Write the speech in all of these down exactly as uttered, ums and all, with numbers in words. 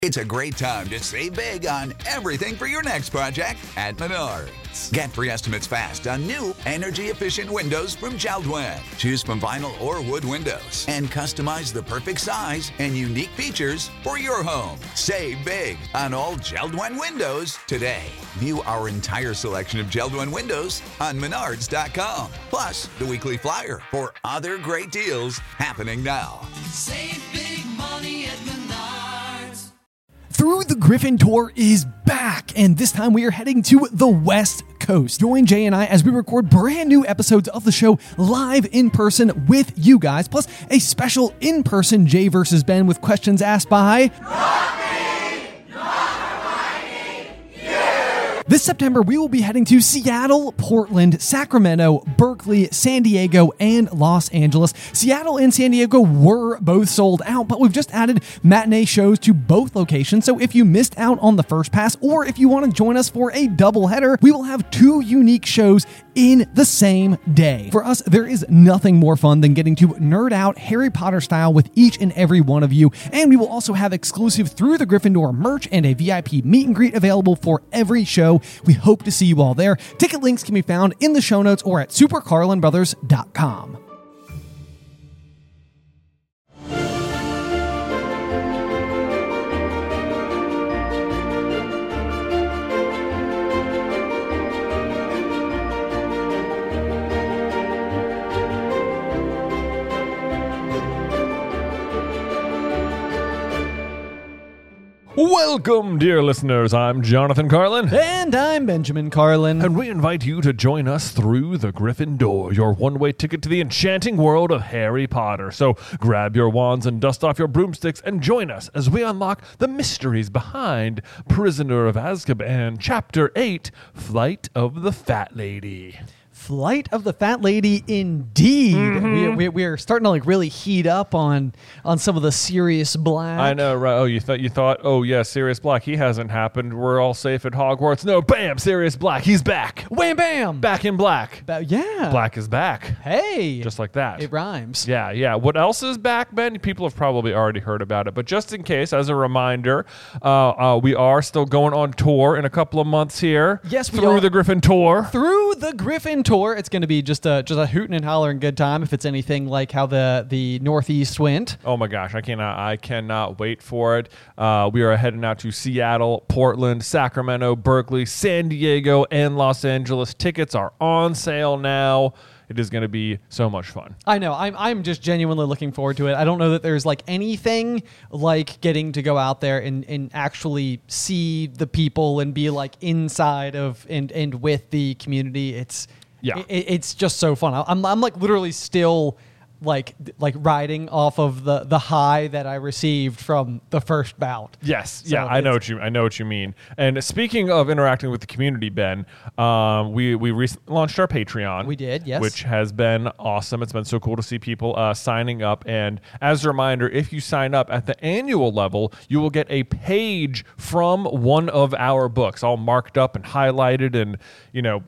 It's a great time to save big on everything for your next project at Menards. Get free estimates fast on new energy-efficient windows from JELD-WEN. Choose from vinyl or wood windows and customize the perfect size and unique features for your home. Save big on all JELD-WEN windows today. View our entire selection of JELD-WEN windows on Menards dot com. Plus, the weekly flyer for other great deals happening now. Save big money at Menards. Through the Griffin Tour is back, and this time we are heading to the West Coast. Join Jay and I as we record brand new episodes of the show live in person with you guys, plus a special in-person Jay versus Ben with questions asked by... This September, we will be heading to Seattle, Portland, Sacramento, Berkeley, San Diego, and Los Angeles. Seattle and San Diego were both sold out, but we've just added matinee shows to both locations. So if you missed out on the first pass, or if you want to join us for a doubleheader, we will have two unique shows in the same day. For us, there is nothing more fun than getting to nerd out Harry Potter style with each and every one of you. And we will also have exclusive Through the Gryffindor merch and a V I P meet and greet available for every show. We hope to see you all there. Ticket links can be found in the show notes or at super carlin brothers dot com. Welcome, dear listeners. I'm Jonathan Carlin. And I'm Benjamin Carlin. And we invite you to join us through the Griffin Door, your one-way ticket to the enchanting world of Harry Potter. So grab your wands and dust off your broomsticks and join us as we unlock the mysteries behind Prisoner of Azkaban, Chapter eight, Flight of the Fat Lady. Flight of the Fat Lady, indeed. Mm-hmm. We, we, we're starting to like really heat up on on some of the Sirius Black. I know, right? Oh, you thought you thought, oh yeah, Sirius Black. He hasn't happened. We're all safe at Hogwarts. No, bam, Sirius Black. He's back. Wham bam. Back in black. Ba- yeah. Black is back. Hey. Just like that. It rhymes. Yeah, yeah. What else is back, Ben? People have probably already heard about it, but just in case, as a reminder, uh, uh, we are still going on tour in a couple of months here. Yes, we through are. the Griffin Tour. Through the Griffin Tour, it's going to be just a just a hooting and hollering good time. If it's anything like how the the Northeast went. Oh my gosh, I cannot, I cannot wait for it. Uh, we are heading out to Seattle, Portland, Sacramento, Berkeley, San Diego, and Los Angeles. Tickets are on sale now. It is going to be so much fun. I know. I'm I'm just genuinely looking forward to it. I don't know that there's like anything like getting to go out there and, and actually see the people and be like inside of and and with the community. It's yeah. It, it's just so fun. I'm I'm like literally still like like riding off of the the high that I received from the first bout. Yes, so yeah, I know what you I know what you mean. And speaking of interacting with the community, Ben, um, we we recently launched our Patreon. We did, yes, which has been awesome. It's been so cool to see people uh, signing up. And as a reminder, if you sign up at the annual level, you will get a page from one of our books, all marked up and highlighted, and you know,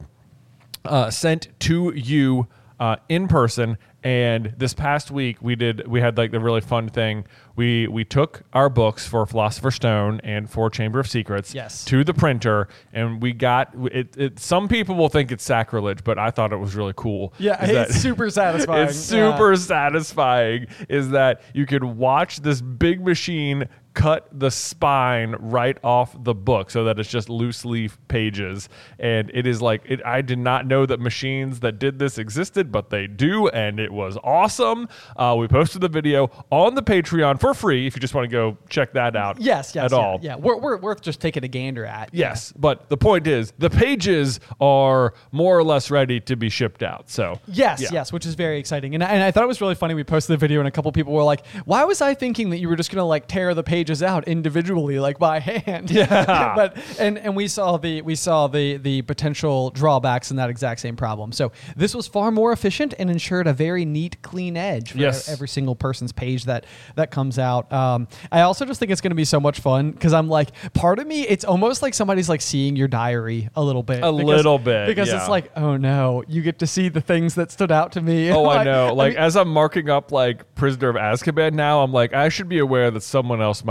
uh, sent to you uh, in person. And this past week we did we had like the really fun thing. We we took our books for Philosopher's Stone and for Chamber of Secrets yes. to the printer, and we got it, it. Some people will think it's sacrilege, but I thought it was really cool. Yeah, it's super satisfying. It's super yeah. satisfying. Is that you could watch this big machine cut the spine right off the book so that it's just loose leaf pages, and it is like it, I did not know that machines that did this existed, but they do, and it was awesome. Uh, we posted the video on the Patreon for free if you just want to go check that out. Yes, yes, at yeah, all. Yeah, we're, we're worth just taking a gander at. Yes, yeah. But the point is the pages are more or less ready to be shipped out. So yes, yeah. yes, which is very exciting, and I, and I thought it was really funny. We posted the video, and a couple people were like, "Why was I thinking that you were just gonna like tear the page out individually, like by hand?" Yeah. but and and we saw the we saw the the potential drawbacks in that exact same problem. So this was far more efficient and ensured a very neat, clean edge for yes. every single person's page that that comes out. Um, I also just think it's going to be so much fun because I'm like, part of me, it's almost like somebody's like seeing your diary a little bit, a because, little bit, because yeah. it's like, oh no, you get to see the things that stood out to me. Oh, like, I know. Like I mean, as I'm marking up like Prisoner of Azkaban now, I'm like, I should be aware that someone else might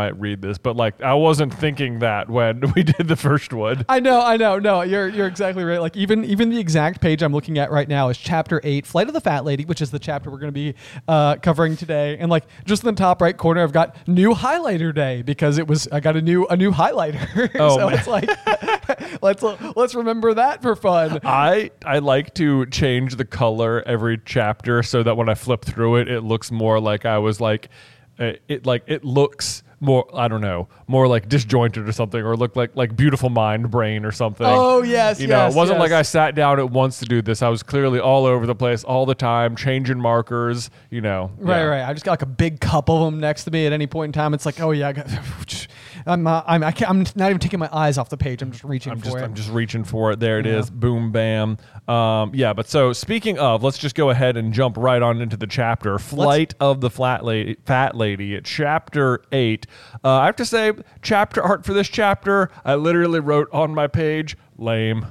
might read this, but like I wasn't thinking that when we did the first one. I know, I know. No, you're you're exactly right. Like even even the exact page I'm looking at right now is chapter eight, Flight of the Fat Lady, which is the chapter we're going to be uh, covering today. And like just in the top right corner, I've got new highlighter day because it was I got a new a new highlighter. Oh, so man. it's like let's let's remember that for fun. I I like to change the color every chapter so that when I flip through it, it looks more like I was like, uh, it like it looks more, I don't know, more like disjointed or something, or look like like Beautiful Mind Brain or something. Oh yes, you know, yes, it wasn't yes. like I sat down at once to do this. I was clearly all over the place all the time, changing markers. You know, Right, yeah. right. I just got like a big cup of them next to me at any point in time. It's like, oh yeah, I got, I'm, uh, I'm, I can't, I'm not even taking my eyes off the page. I'm just reaching I'm for just it. I'm just reaching for it. There it Yeah. is. Boom, bam. Um, yeah, but so speaking of, let's just go ahead and jump right on into the chapter. Flight of the Flat Lady, Fat Lady, at chapter eight. Uh, I have to say, chapter art for this chapter, I literally wrote on my page, lame.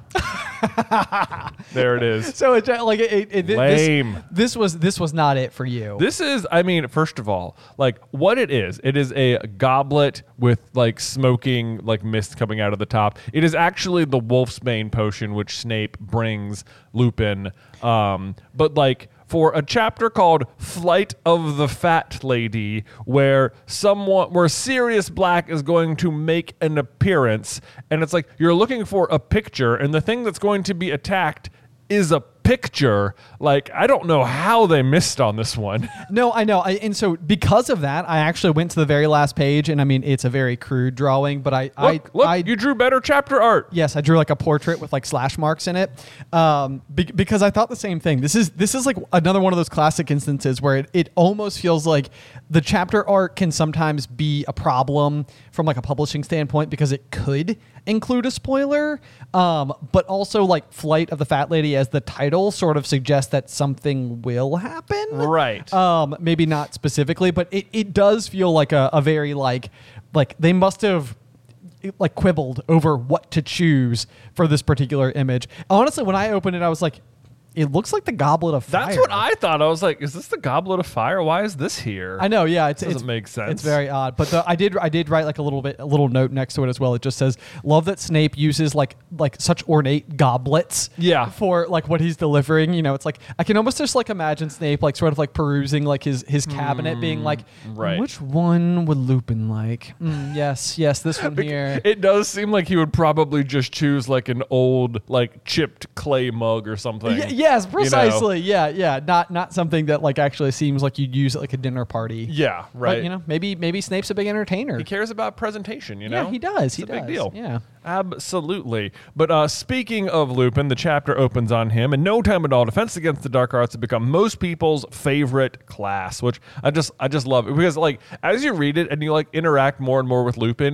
There it is. So it's uh, like it, it, it, Lame. This, this was this was not it for you. This is, I mean, first of all, like what it is, it is a goblet with like smoking, like mist coming out of the top. It is actually the Wolfsbane potion, which Snape brings Lupin. Um, but like for a chapter called Flight of the Fat Lady, where someone, where Sirius Black is going to make an appearance, and it's like you're looking for a picture, and the thing that's going to be attacked is a picture. Like, I don't know how they missed on this one. No, I know. I, and so because of that, I actually went to the very last page, and I mean, it's a very crude drawing, but I, Look, I, look, I, you drew better chapter art. yes, I drew like a portrait with like slash marks in it, um, be- because I thought the same thing. This is this is like another one of those classic instances where it, it almost feels like the chapter art can sometimes be a problem from like a publishing standpoint because it could include a spoiler, um, but also like Flight of the Fat Lady as the title sort of suggests that something will happen. Right. Um, maybe not specifically, but it, it does feel like a, a very like like they must have like quibbled over what to choose for this particular image. Honestly, when I opened it, I was like, it looks like the Goblet of Fire. That's what I thought. I was like, is this the Goblet of Fire? Why is this here? I know, yeah, it's, Doesn't it's make sense. It's very odd, but the, I did I did write like a little bit a little note next to it as well. It just says, "Love that Snape uses like like such ornate goblets, Yeah. for like what he's delivering." You know, it's like I can almost just like imagine Snape like sort of like perusing like his his cabinet, being like, right. which one would Lupin like? Mm, yes, yes, this one here. It does seem like he would probably just choose like an old, like chipped clay mug or something. Y- yes, you know? precisely. Yeah, yeah. Not not something that like actually seems like you'd use at like a dinner party. Yeah, right. But you know, maybe maybe Snape's a big entertainer. He cares about presentation, you know? Yeah, he does. It's he a does. big deal. Yeah. Absolutely. But uh, speaking of Lupin, the chapter opens on him. In no time at all, Defense Against the Dark Arts has become most people's favorite class, which I just I just love it because like as you read it and you like interact more and more with Lupin,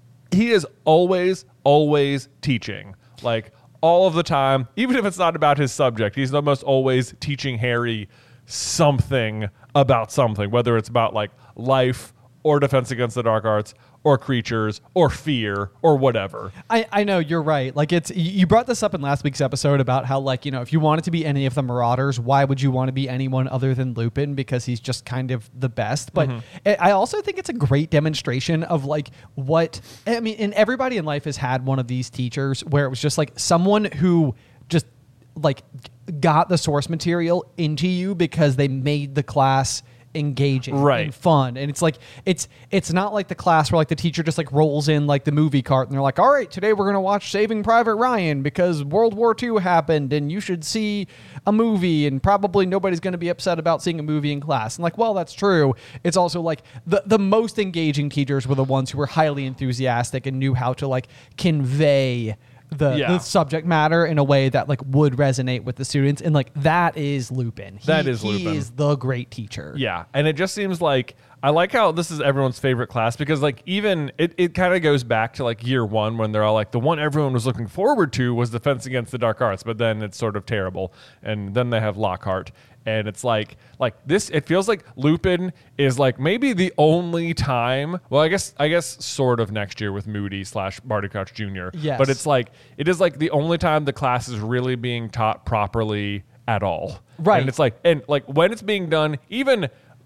he is always always teaching. Like all of the time, even if it's not about his subject, he's almost always teaching Harry something about something, whether it's about like life or Defense Against the Dark Arts or creatures or fear or whatever. I, I know you're right. Like it's you brought this up in last week's episode about how like, you know, if you wanted to be any of the Marauders, why would you want to be anyone other than Lupin? Because he's just kind of the best. But I I also think it's a great demonstration of like what I mean, and everybody in life has had one of these teachers where it was just like someone who just like got the source material into you because they made the class engaging Right. and fun. And it's like it's it's not like the class where like the teacher just like rolls in like the movie cart and they're like, all right, today we're gonna watch Saving Private Ryan because World War Two happened and you should see a movie and probably nobody's gonna be upset about seeing a movie in class. And like, well, that's true. It's also like the the most engaging teachers were the ones who were highly enthusiastic and knew how to like convey the, Yeah. the subject matter in a way that like would resonate with the students. And like that is Lupin. He, That is he Lupin. is the great teacher. Yeah, and it just seems like I like how this is everyone's favorite class because like even it, it kind of goes back to like year one when they're all like the one everyone was looking forward to was Defense Against the Dark Arts, but then it's sort of terrible, and then they have Lockhart, and it's like like this. It feels like Lupin is like maybe the only time. Well, I guess I guess sort of next year with Moody slash Barty Crouch Junior Yes. but it's like it is like the only time the class is really being taught properly at all. Right. And it's like and like when it's being done, even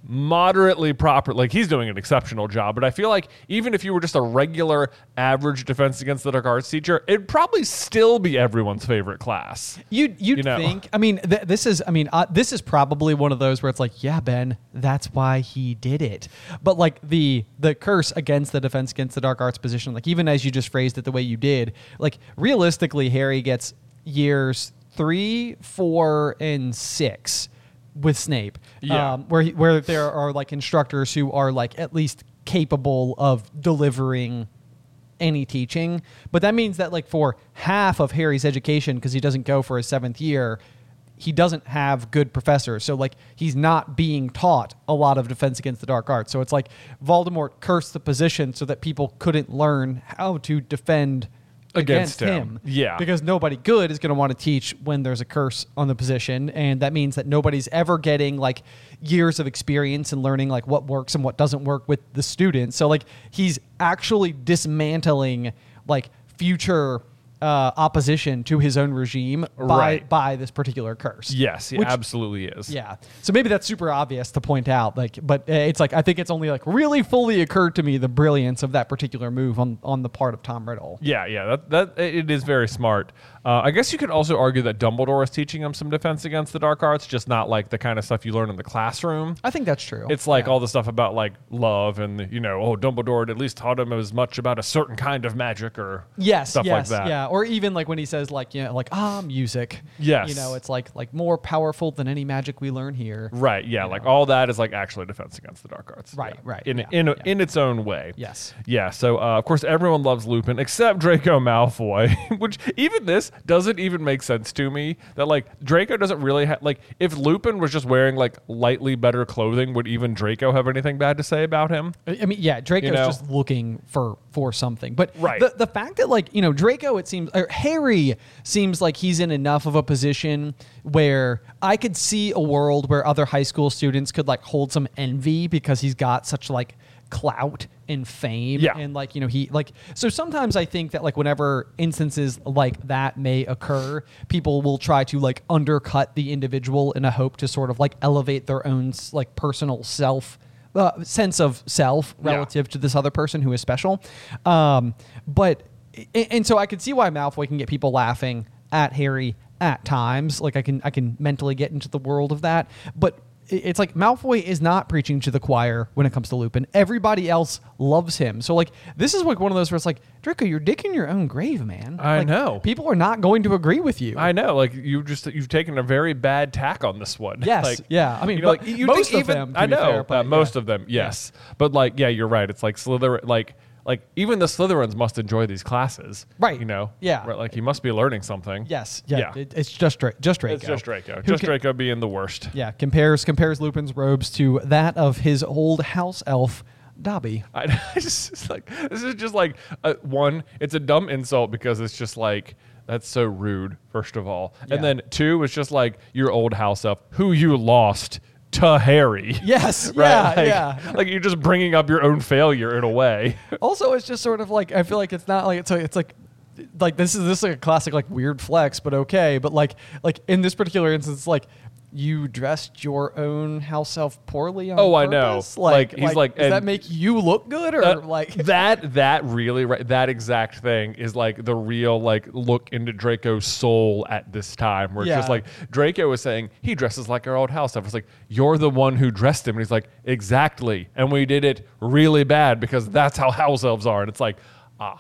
moderately proper, like he's doing an exceptional job, but I feel like even if you were just a regular average Defense Against the Dark Arts teacher, it'd probably still be everyone's favorite class. You'd, you'd You know? think, I mean, th- this is, I mean, uh, this is probably one of those where it's like, yeah, Ben, that's why he did it. But like the, the curse against the Defense Against the Dark Arts position, like even as you just phrased it the way you did, like realistically, Harry gets years three, four, and six with Snape, Yeah. um, where he, where there are like instructors who are like at least capable of delivering any teaching. But that means that like for half of Harry's education, because he doesn't go for his seventh year, he doesn't have good professors. So like he's not being taught a lot of Defense Against the Dark Arts. So it's like Voldemort cursed the position so that people couldn't learn how to defend Against against, him. him. Yeah. Because nobody good is going to want to teach when there's a curse on the position. And that means that nobody's ever getting like years of experience and learning like what works and what doesn't work with the students. So like he's actually dismantling like future uh, opposition to his own regime by, Right. by this particular curse. Yes, he Which- absolutely is. Yeah. So maybe that's super obvious to point out, like, but uh, it's like, I think it's only like really fully occurred to me the brilliance of that particular move on, on the part of Tom Riddle. Yeah, yeah, that, that it is very smart. Uh, I guess you could also argue that Dumbledore is teaching him some Defense Against the Dark Arts, just not like the kind of stuff you learn in the classroom. I think that's true. It's like Yeah. all the stuff about like love and, you know, oh, Dumbledore had at least taught him as much about a certain kind of magic or Yes, stuff yes, like that. yeah. Or even like when he says like, you know, like, ah, music. Yes. You know, it's like like more powerful than any magic we learn here. Right, yeah, like all that is like actually Defense Against the Dark Arts. Right, yeah. right, In yeah, in yeah. in its own way. Yes. Yeah, so uh, of course everyone loves Lupin except Draco Malfoy, which even this doesn't even make sense to me that like Draco doesn't really have like if Lupin was just wearing like lightly better clothing, would even Draco have anything bad to say about him? I I mean, yeah, Draco's You know? just looking for for something. But Right. the the fact that like, you know, Draco, it seems, or Harry seems like he's in enough of a position where I could see a world where other high school students could like hold some envy because he's got such like clout and fame. Yeah. And like, you know, he like, so sometimes I think that like whenever instances like that may occur, people will try to like undercut the individual in a hope to sort of like elevate their own like personal self uh, sense of self Yeah. relative to this other person who is special. Um, but, and and so I could see why Malfoy can get people laughing at Harry at times. Like I can, I can mentally get into the world of that, but it's like Malfoy is not preaching to the choir when it comes to Lupin. Everybody else loves him. So like this is like one of those where it's like, Draco, you're digging your own grave, man. I Like, know. People are not going to agree with you. I know, like you just you've taken a very bad tack on this one. Yes, like, yeah. I mean, you know, but like, you'd most think of even, them, to I be know, fair, uh, but most yeah. of them, yes. But like, yeah, you're right. It's like Slytherin, like like even the Slytherins must enjoy these classes, Right. You know, Yeah. right, like he must be learning something. Yes. Yeah. Yeah. It, it's just Dra- just Draco. It's just Draco, Who just ca- Draco being the worst. Yeah. Compares compares Lupin's robes to that of his old house elf, Dobby. I, I just it's like this is just like uh, one. It's a dumb insult because it's just like that's so rude. First of all, Yeah. and then two, it's just like your old house elf who you lost to Harry. Yes. Right? Yeah. like, yeah. like you're just bringing up your own failure in a way. Also, it's just sort of like I feel like it's not like it's like it's like like this is this is like a classic like weird flex, but okay. But like like in this particular instance, like you dressed your own house elf poorly on Oh, I know. purpose? Like, he's like- does that and- make you look good or Uh, like that that really right, that exact thing is like the real like look into Draco's soul at this time where it's just Yeah. like Draco was saying he dresses like our old house elf. It's like you're the one who dressed him, and he's like exactly, and we did it really bad because that's how house elves are, and it's like ah,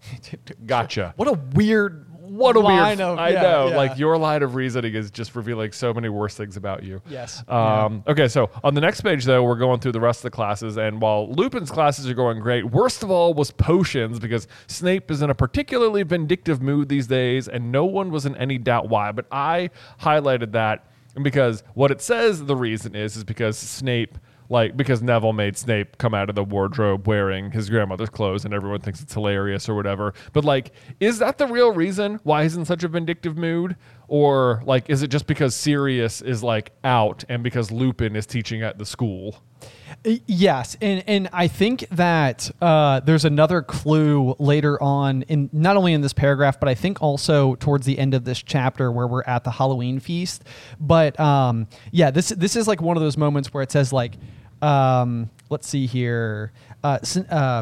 gotcha. What a weird What a line weird! of I yeah, know, yeah. like your line of reasoning is just revealing so many worse things about you. Yes. Um, Okay, so on the next page, though, we're going through the rest of the classes, and while Lupin's classes are going great, worst of all was potions because Snape is in a particularly vindictive mood these days, and no one was in any doubt why. But I highlighted that because what it says the reason is is because Snape. Like, because Neville made Snape come out of the wardrobe wearing his grandmother's clothes and everyone thinks it's hilarious or whatever. But, like, is that the real reason why he's in such a vindictive mood? Or, like, is it just because Sirius is, like, out and because Lupin is teaching at the school? Y- Yes, and and I think that uh, there's another clue later on in not only in this paragraph, but I think also towards the end of this chapter where we're at the Halloween feast. But um, yeah, this this is like one of those moments where it says like Um, let's see here. Uh, Sn- uh,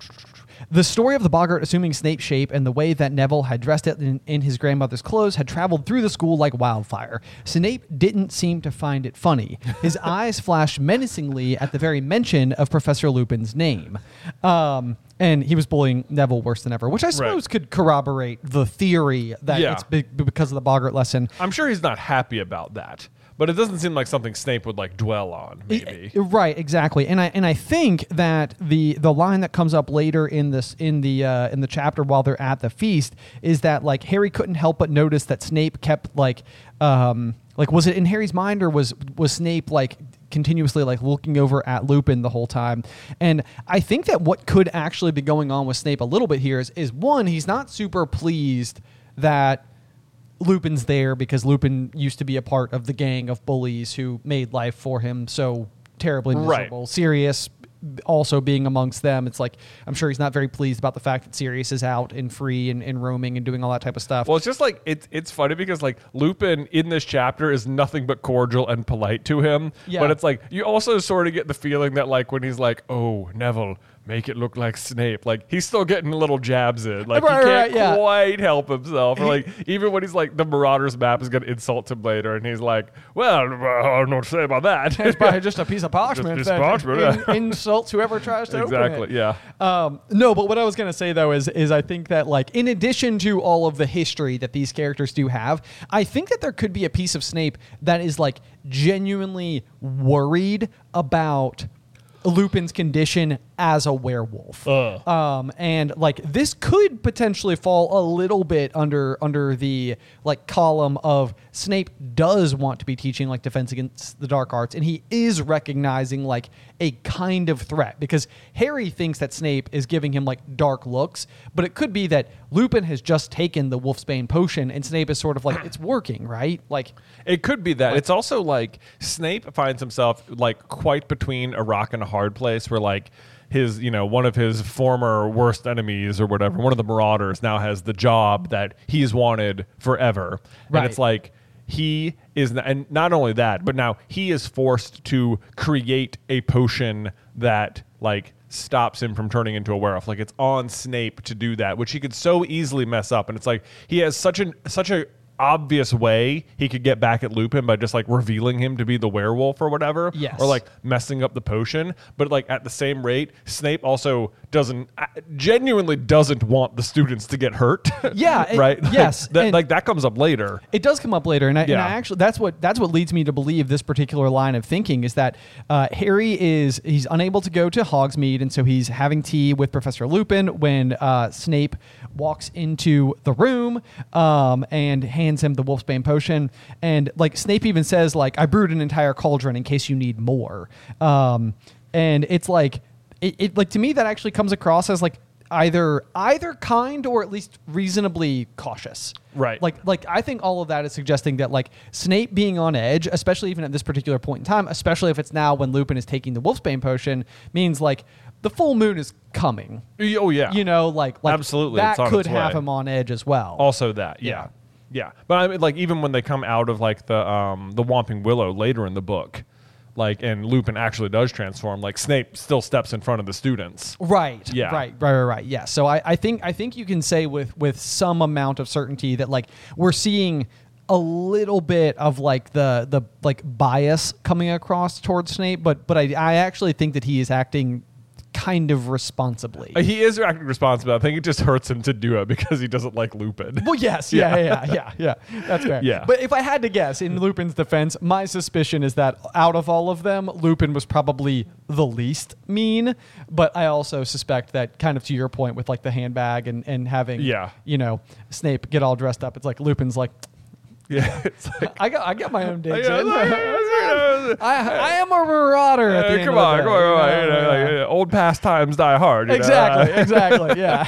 The story of the boggart assuming Snape's shape and the way that Neville had dressed it in, in his grandmother's clothes had traveled through the school like wildfire. Snape didn't seem to find it funny. His eyes flashed menacingly at the very mention of Professor Lupin's name. Um, and he was bullying Neville worse than ever, which I suppose Right. could corroborate the theory that Yeah. it's be- because of the boggart lesson. I'm sure he's not happy about that, but it doesn't seem like something Snape would like dwell on. Maybe. I- right, exactly, and I and I think that the the line that comes up later in this in the uh, in the chapter while they're at the feast is that like Harry couldn't help but notice that Snape kept like um like was it in Harry's mind or was was Snape like continuously like looking over at Lupin the whole time. And I think that what could actually be going on with Snape a little bit here is is one, he's not super pleased that Lupin's there because Lupin used to be a part of the gang of bullies who made life for him so terribly miserable. Right. Sirius also being amongst them. It's like, I'm sure he's not very pleased about the fact that Sirius is out and free and, and roaming and doing all that type of stuff. Well, it's just like it's it's funny because like Lupin in this chapter is nothing but cordial and polite to him. Yeah. But it's like you also sort of get the feeling that like when he's like, "Oh, Neville, make it look like Snape," like he's still getting little jabs in. Like Right, he right, can't yeah. quite help himself. Or like even when he's like the Marauders map is going to insult him later, and he's like, "Well, I don't know what to say about that." It's probably just a piece of parchment Just a that parchment, in- yeah. insults whoever tries to open Exactly. it. Yeah. Um, no, but what I was going to say, though, is is I think that, like, in addition to all of the history that these characters do have, I think that there could be a piece of Snape that is, like, genuinely worried about Lupin's condition as a werewolf. Ugh. Um, and, like, this could potentially fall a little bit under under the, like, column of Snape does want to be teaching, like, Defense Against the Dark Arts, and he is recognizing, like, a kind of threat, because Harry thinks that Snape is giving him, like, dark looks, but it could be that Lupin has just taken the Wolfsbane potion, and Snape is sort of like, it's working, right? Like, It could be that. It's also like Snape finds himself like quite between a rock and a hard place where like his, you know, one of his former worst enemies or whatever, one of the Marauders now has the job that he's wanted forever. Right. And it's like he is, and not only that, but now he is forced to create a potion that like stops him from turning into a werewolf. Like it's on Snape to do that, which he could so easily mess up. And it's like he has such an such a obvious way he could get back at Lupin by just like revealing him to be the werewolf or whatever. Yes. Or like messing up the potion. But like at the same rate, Snape also doesn't uh, genuinely doesn't want the students to get hurt. Yeah, it- right. yes, Like that, and- like that comes up later. it does come up later, and I, and Yeah. I actually that's what that's what leads me to believe this particular line of thinking is that uh, Harry is he's unable to go to Hogsmeade, and so he's having tea with Professor Lupin when uh, Snape walks into the room um, and hands him the Wolfsbane potion, and like Snape even says like, "I brewed an entire cauldron in case you need more," um, and it's like it, it like to me that actually comes across as like either either kind or at least reasonably cautious. Right. Like like I think all of that is suggesting that like Snape being on edge, especially even at this particular point in time, especially if it's now when Lupin is taking the Wolfsbane potion, means like the full moon is coming. Oh yeah. You know, like, like Absolutely, that it's on could its have way. him on edge as well. Also that, yeah. yeah. But I mean, like even when they come out of like the um the Whomping Willow later in the book, like and Lupin actually does transform, like Snape still steps in front of the students. Right. Yeah. Right. Right. Right. Right. Yeah. So I, I think I think you can say with with some amount of certainty that like we're seeing a little bit of like the the like bias coming across towards Snape, but but I I actually think that he is acting kind of responsibly. Uh, He is acting responsible. I think it just hurts him to do it because he doesn't like Lupin. Well, yes, yeah, yeah, yeah, yeah, yeah. That's fair. Yeah. But if I had to guess, in Lupin's defense, my suspicion is that out of all of them, Lupin was probably the least mean. But I also suspect that, kind of to your point, with like the handbag and and having, Yeah. you know, Snape get all dressed up, it's like Lupin's like, Yeah, it's like, I got I got my own digs Yeah, in. it's like, it's like, I I am a marauder. At the uh, end come of the on, day, come on, come on. you You know, know, like, yeah. uh, old pastimes die hard. you know? Exactly, exactly, yeah.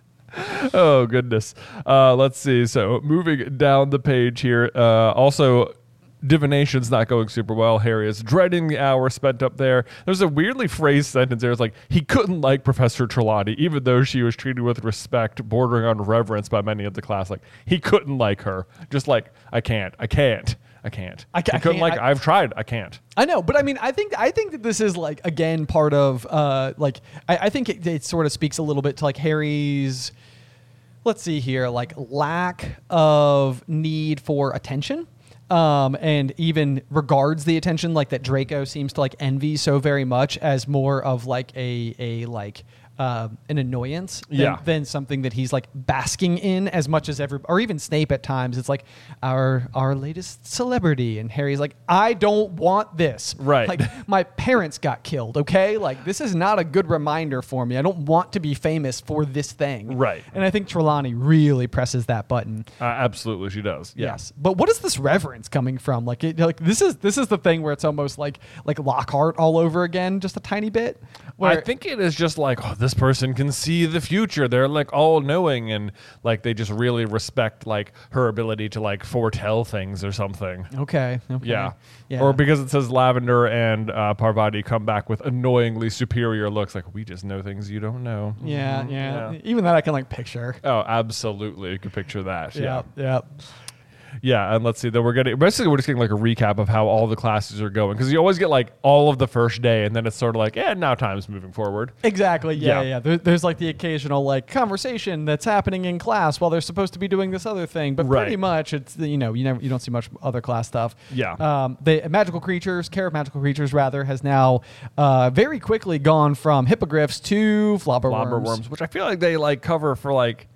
Oh goodness. Uh, let's see. So moving down the page here. Uh, also, divination's not going super well. Harry is dreading the hour spent up there. There's a weirdly phrased sentence there. It's like he couldn't like Professor Trelawney, even though she was treated with respect, bordering on reverence by many of the class. Like he couldn't like her. Just like I can't, I can't, I can't. I ca- I couldn't can't- like I- I've tried. I can't. I know, but I mean, I think I think that this is like again part of uh, like I, I think it, it sort of speaks a little bit to like Harry's. Let's see here, like lack of need for attention. Um, and even regards the attention like that Draco seems to like envy so very much as more of like a a like uh, an annoyance than, Yeah. than something that he's like basking in as much as every or even Snape at times. It's like our our latest celebrity, and Harry's like, I don't want this. Right. Like my parents got killed. Okay, like this is not a good reminder for me. I don't want to be famous for this thing. Right. And I think Trelawney really presses that button. Uh, absolutely, she does. Yeah. Yes, but what is this reverence coming from? Like, it, like this is this is the thing where it's almost like like Lockhart all over again, just a tiny bit. Where I think it is just like, oh, this person can see the future. They're like all knowing, and like they just really respect like her ability to like foretell things or something. okay, okay, Yeah. yeah, Or because it says Lavender and uh, Parvati come back with annoyingly superior looks, like we just know things you don't know. yeah, Mhm. yeah, Even that I can like picture. Oh, absolutely. You can picture that. Yeah. Yeah, yeah. Yeah, and let's see. Then we're getting basically we're just getting like a recap of how all the classes are going, because you always get like all of the first day, and then it's sort of like, yeah, now time's moving forward. Exactly. Yeah, Yeah. yeah. yeah. There, there's like the occasional like conversation that's happening in class while they're supposed to be doing this other thing, but Right. pretty much it's you know you never you don't see much other class stuff. Yeah. Um, the magical creatures, care of magical creatures rather, has now uh, very quickly gone from hippogriffs to flobber Flobber worms. worms, which I feel like they like cover for like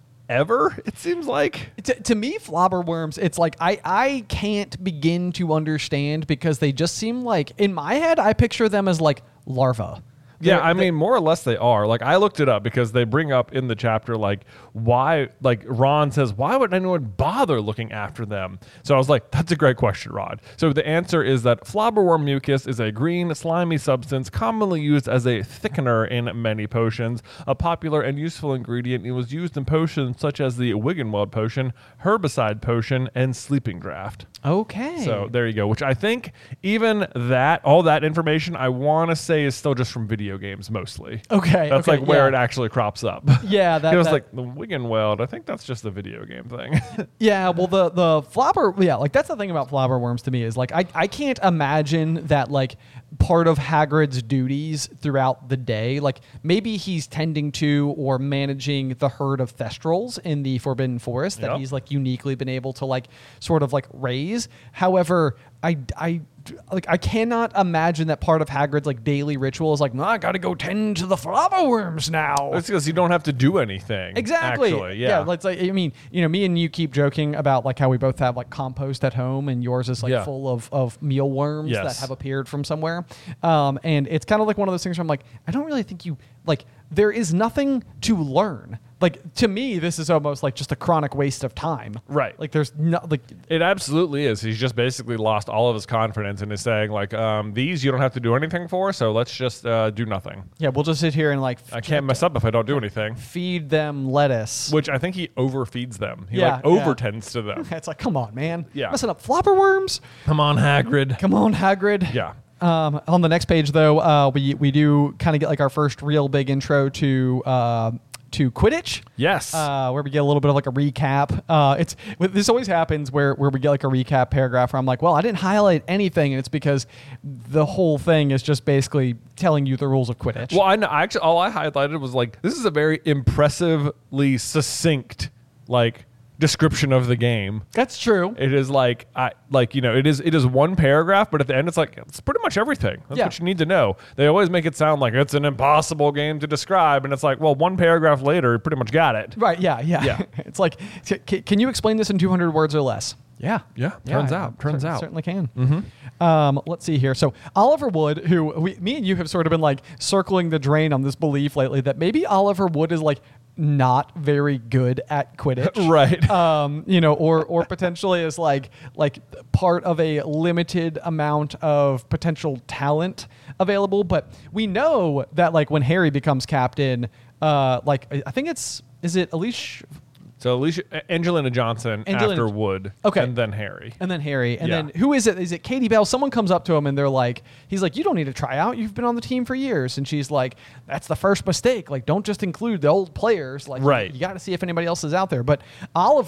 ever. It seems like. To, to me, flobber worms, it's like I, I can't begin to understand because they just seem like, in my head, I picture them as like larvae. Yeah, They're- I they- mean, more or less they are. Like, I looked it up because they bring up in the chapter, like, why, like, Ron says, why would anyone bother looking after them? So I was like, that's a great question, Rod. So the answer is that flobberworm mucus is a green, slimy substance commonly used as a thickener in many potions. A popular and useful ingredient, it was used in potions such as the Wiggenweld potion, herbicide potion, and sleeping draft. Okay. So there you go, which I think even that, all that information, I want to say is still just from video games mostly. Okay, That's okay, like where yeah. it actually crops up. Yeah, that- It was that- like the Wiggenweld, I think that's just the video game thing. Yeah, well, the the flobber, yeah, like that's the thing about flobber worms to me is like I, I can't imagine that like part of Hagrid's duties throughout the day, like maybe he's tending to or managing the herd of Thestrals in the Forbidden Forest that Yep. he's like uniquely been able to like sort of like raise. However, I I like I cannot imagine that part of Hagrid's like daily ritual is like, no, I got to go tend to the flobber worms now. It's because you don't have to do anything. Exactly. Actually, yeah. Let's like. I mean, you know, me and you keep joking about like how we both have like compost at home, and yours is like Yeah. full of of mealworms Yes. that have appeared from somewhere. Um, and it's kind of like one of those things where I'm like, I don't really think you like. There is nothing to learn. Like to me, this is almost like just a chronic waste of time. Right. Like there's no like. It absolutely is. He's just basically lost all of his confidence and is saying like, um, these you don't have to do anything for, so let's just uh, do nothing. Yeah, we'll just sit here and like I can't mess up if I don't do anything. feed them lettuce. Which I think he overfeeds them. He Yeah, like yeah. overtends to them. It's like, come on, man. Yeah. Messing up flopper worms. Come on, Hagrid. Come on, Hagrid. Yeah. Um, on the next page, though, uh, we we do kind of get like our first real big intro to uh, to Quidditch. Yes. Uh, where we get a little bit of like a recap. Uh, it's this always happens where where we get like a recap paragraph where I'm like, well, I didn't highlight anything, and it's because the whole thing is just basically telling you the rules of Quidditch. Well, I know. Actually, all I highlighted was like, this is a very impressively succinct, like, description of the game. That's true. It is like, I like you know, it is it is one paragraph, but at the end, it's like it's pretty much everything. That's Yeah. what you need to know. They always make it sound like it's an impossible game to describe, and it's like, well, one paragraph later, you pretty much got it. Right? Yeah. Yeah. Yeah. It's like, c- c- can you explain this in two hundred words or less? Yeah. Yeah, turns I- out, turns cer- out. Certainly can. Mm-hmm. Um, let's see here. So Oliver Wood, who we, me and you have sort of been like circling the drain on this belief lately that maybe Oliver Wood is like not very good at Quidditch. Right. Um, you know, or or potentially is like like part of a limited amount of potential talent available. But we know that like when Harry becomes captain, uh, like I I think it's is it Alicia So Alicia, Angelina Johnson Angelina- after Wood, Okay. and then Harry. and then Harry, and Yeah. then who is it? Is it Katie Bell? Someone comes up to him and they're like, he's like, you don't need to try out. You've been on the team for years. And she's like, that's the first mistake. Like, don't just include the old players. Like, Right. you got to see if anybody else is out there. But Oliver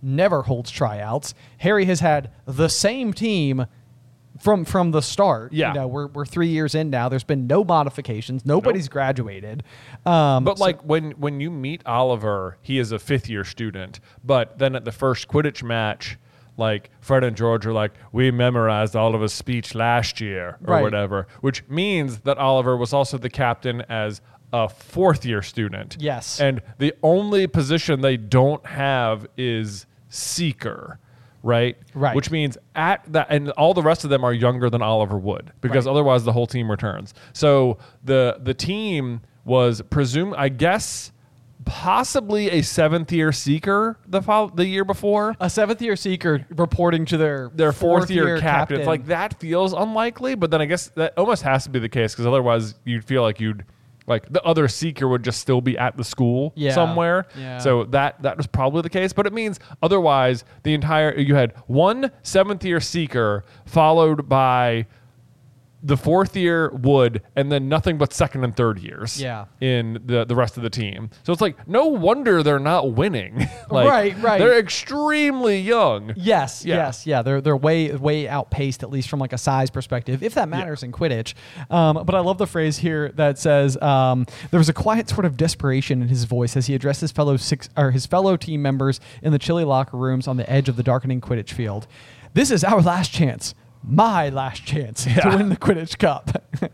never holds tryouts. Harry has had the same team from from the start. Yeah. You know, we're we're three years in now. There's been no modifications. Nobody's Nope. graduated. Um, But so- like when when you meet Oliver, he is a fifth year student. But then at the first Quidditch match, like Fred and George are like, we memorized Oliver's speech last year or Right. whatever, which means that Oliver was also the captain as a fourth year student. Yes. And the only position they don't have is seeker. Right? Right. Which means at that, and all the rest of them are younger than Oliver Wood because Right. otherwise the whole team returns. So the the team was presumed, I guess, possibly a seventh year seeker the fol- the year before. a seventh year seeker reporting to their Their fourth, year, captain. captains. Like that feels unlikely, but then I guess that almost has to be the case because otherwise you'd feel like you'd like the other seeker would just still be at the school Yeah. somewhere. Yeah. So that that was probably the case, but it means otherwise the entire you had one seventh year seeker followed by the fourth year Wood, and then nothing but second and third years. Yeah. In the the rest of the team, so it's like no wonder they're not winning. Like, Right, right. They're extremely young. Yes, Yeah. yes, yeah. They're they're way way outpaced, at least from like a size perspective, if that matters in Quidditch. Um, but I love the phrase here that says um, there was a quiet sort of desperation in his voice as he addressed his fellow six or his fellow team members in the chilly locker rooms on the edge of the darkening Quidditch field. This is our last chance, my last chance Yeah. to win the Quidditch Cup.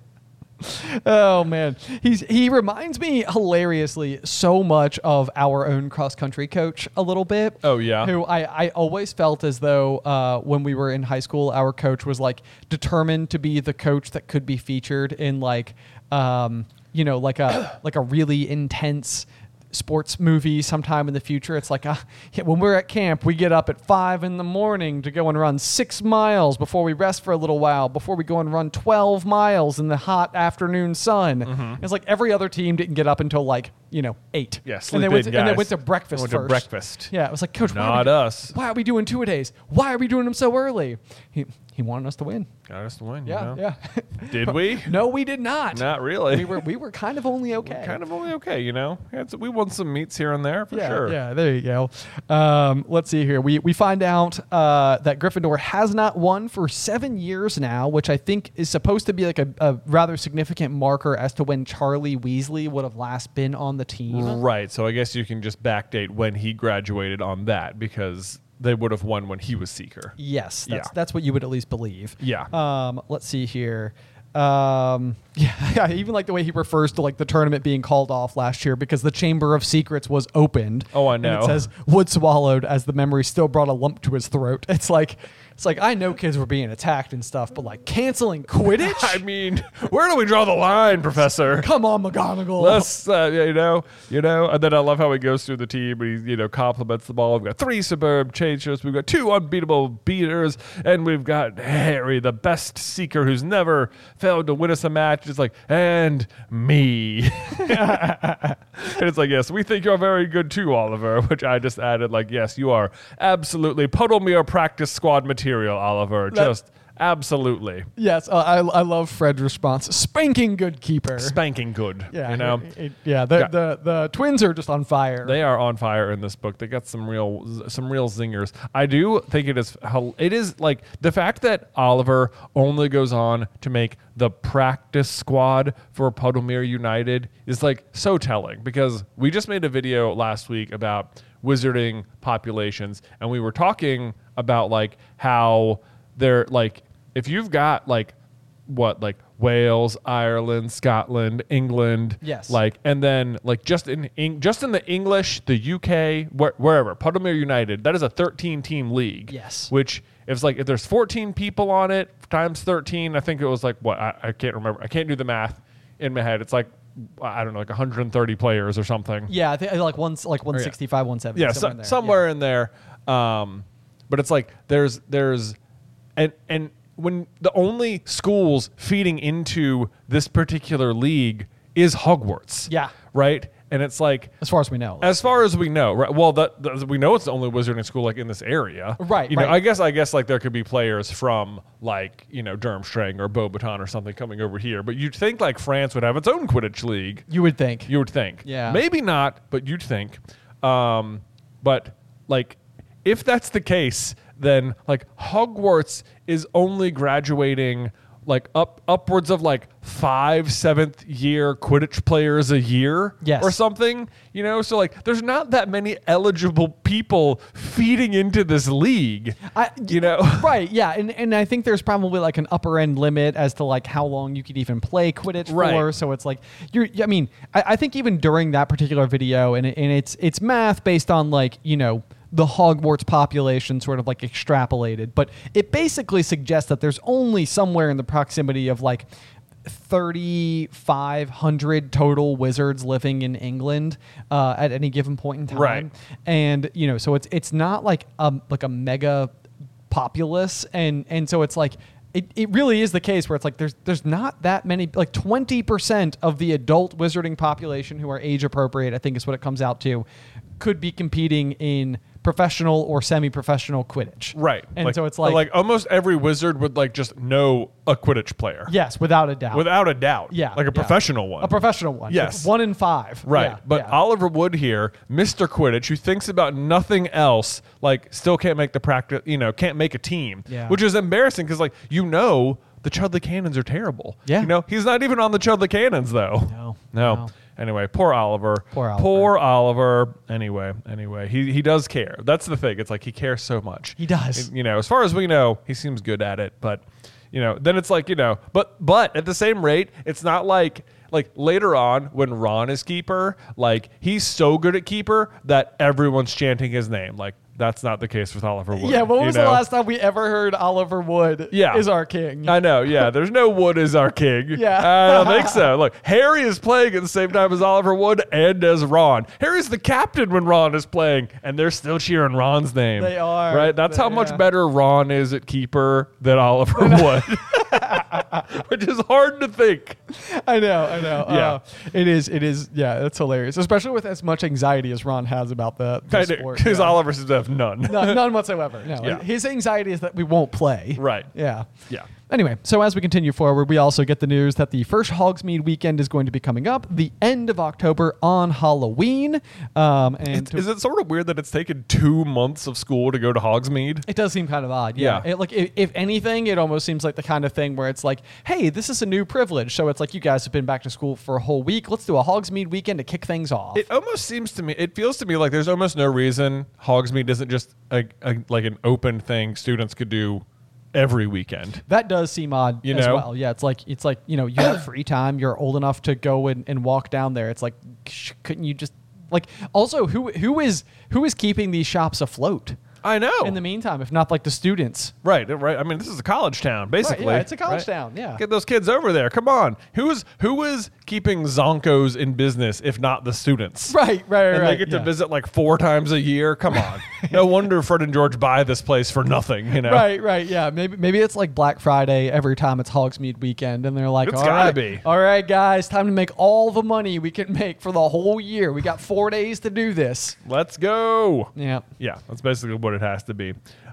Oh man, he's he reminds me hilariously so much of our own cross country coach a little bit. Oh, yeah? Who I, I always felt as though uh, when we were in high school, our coach was like determined to be the coach that could be featured in like um, you know like a like a really intense sports movie sometime in the future. It's like uh, yeah, when we're at camp, we get up at five in the morning to go and run six miles before we rest for a little while, before we go and run twelve miles in the hot afternoon sun. Mm-hmm. It's like every other team didn't get up until like, you know, eight. Yeah, and sleep they went in, to, and they guys. went to breakfast Went to first. breakfast. Yeah, it was like, Coach, why are, Not we, us. why are we doing two-a-days? Why are we doing them so early? He he wanted us to win. Got us to win. you Yeah, know? yeah. Did we? No, we did not. Not really. We were we were kind of only okay. kind of only okay, you know. We, had some, we won some meets here and there for yeah, sure. Yeah, there you go. Um, let's see here. We we find out uh, that Gryffindor has not won for seven years now, which I think is supposed to be like a, a rather significant marker as to when Charlie Weasley would have last been on the team. Right. So I guess you can just backdate when he graduated on that because they would have won when he was Seeker. Yes, that's Yeah. that's what you would at least believe. Yeah. Um, let's see here. Um, yeah, I even like the way he refers to like the tournament being called off last year because the Chamber of Secrets was opened. Oh, I And know. it says Wood swallowed as the memory still brought a lump to his throat. It's like it's like I know kids were being attacked and stuff, but like canceling Quidditch. I mean, where do we draw the line, Professor? Come on, McGonagall. Let's, uh, you know, you know, and then I love how he goes through the team. And he, you know, compliments the ball. We've got three superb chasers. We've got two unbeatable beaters, and we've got Harry, the best seeker who's never failed to win us a match. It's like, and me. And it's like, yes, we think you're very good too, Oliver. Which I just added, like, yes, you are absolutely Puddlemere practice squad material, Oliver. That- Just absolutely Yes, uh, I I love Fred's response. Spanking good keeper. spanking good. yeah, you know. it- it- yeah. The, Yeah. the the twins are just on fire. They are on fire in this book. They got some real, some real zingers. I do think it is, hel- it is like the fact that Oliver only goes on to make the practice squad for Puddlemere United is like so telling because we just made a video last week about wizarding populations, and we were talking about like how they're like if you've got like what like Wales, Ireland, Scotland, England, Yes. like and then like just in, in just in the English, the U K, where, wherever Puddlemere United, that is a thirteen team league. Yes. Which if it's like if there's fourteen people on it times thirteen, I think it was like what I, I can't remember. I can't do the math in my head. It's like I don't know, like one hundred thirty players or something. Yeah, I think like one like one sixty-five, one seventy. Yeah, somewhere so, in there. somewhere Yeah. in there. Um, but it's like there's there's and and when the only schools feeding into this particular league is Hogwarts. Yeah. Right? And it's like As far as we know. as far as we know, right? Well, that, that we know it's the only wizarding school like in this area, Right, You know, right. I guess I guess like there could be players from like you know Durmstrang or Beauxbaton or something coming over here, but you'd think like France would have its own Quidditch league. You would think. You would think, Yeah. maybe not, but you'd think. Um, but like if that's the case, then like Hogwarts is only graduating like up upwards of like five seventh year Quidditch players a year Yes. or something, you know? So like there's not that many eligible people feeding into this league, I, you know? Right, yeah. And and I think there's probably like an upper end limit as to like how long you could even play Quidditch Right. for. So it's like you're I mean, I, I think even during that particular video, and, it, and it's it's math based on like, you know, the Hogwarts population sort of like extrapolated, but it basically suggests that there's only somewhere in the proximity of like thirty-five hundred total wizards living in England uh, at any given point in time. Right. And, you know, so it's it's not like a, like a mega populace. And, and so it's like, it, it really is the case where it's like there's there's not that many, like twenty percent of the adult wizarding population who are age appropriate, I think is what it comes out to, could be competing in professional or semi-professional Quidditch. Right. And so it's like, like almost every wizard would like just know a Quidditch player. yes, without a doubt. Without a doubt. Yeah. Like a yeah. professional one. A professional one. Yes. Like one in five. Right. Yeah, but yeah. Oliver Wood here, Mister Quidditch, who thinks about nothing else, like still can't make the practice, you know, can't make a team. Yeah. Which is embarrassing because, like, you know, the Chudley Cannons are terrible. Yeah. You know, he's not even on the Chudley Cannons, though. No, No. no. Anyway, poor Oliver. Poor Oliver. Poor Oliver. Anyway, anyway, he he does care. That's the thing. It's like he cares so much. He does. You know, as far as we know, he seems good at it, but you know, then it's like, you know, but but at the same rate, it's not like like later on when Ron is keeper, like he's so good at keeper that everyone's chanting his name. Like that's not the case with Oliver Wood. Yeah, when you was know? the last time we ever heard Oliver Wood Yeah. is our king? I know, yeah. There's no Wood as our king. Yeah. I don't think so. Look, Harry is playing at the same time as Oliver Wood and as Ron. Harry's the captain when Ron is playing, and they're still cheering Ron's name. They are. Right? That's They- how much yeah. better Ron is at keeper than Oliver Wood. Which is hard to think. I know, I know. Yeah. Uh, it is, it is, yeah, it's hilarious. Especially with as much anxiety as Ron has about the, the sport. Because yeah. Oliver seems to have none. No, none whatsoever. No. Yeah. His anxiety is that we won't play. Right. Yeah. Yeah. Anyway, so as we continue forward, we also get the news that the first Hogsmeade weekend is going to be coming up the end of October on Halloween. Um, and to- Is it sort of weird that it's taken two months of school to go to Hogsmeade? it does seem kind of odd. Yeah. Yeah. It, like, if, if anything, it almost seems like the kind of thing where it's like, hey, this is a new privilege. So it's like, you guys have been back to school for a whole week. Let's do a Hogsmeade weekend to kick things off. It almost seems to me, it feels to me like there's almost no reason Hogsmeade isn't just a, a, like an open thing students could do every weekend. That does seem odd You as know? well. Yeah, it's like it's like you know you have free time. You're old enough to go and, and walk down there. It's like sh- couldn't you just like also who who is who is keeping these shops afloat I know. in the meantime, if not like the students? right, right. I mean, this is a college town, basically. yeah, it's a college right? town, yeah. Get those kids over there. Come on. Who is who is keeping Zonkos in business if not the students? Right, right, right. And right, they get yeah. to visit like four times a year. Come on. No wonder Fred and George buy this place for nothing, you know? Right, right, yeah. Maybe maybe it's like Black Friday every time it's Hogsmeade weekend, and they're like, It's all gotta right, be. all right, guys, time to make all the money we can make for the whole year. We got four days to do this. Let's go. Yeah. Yeah, that's basically what it has to be.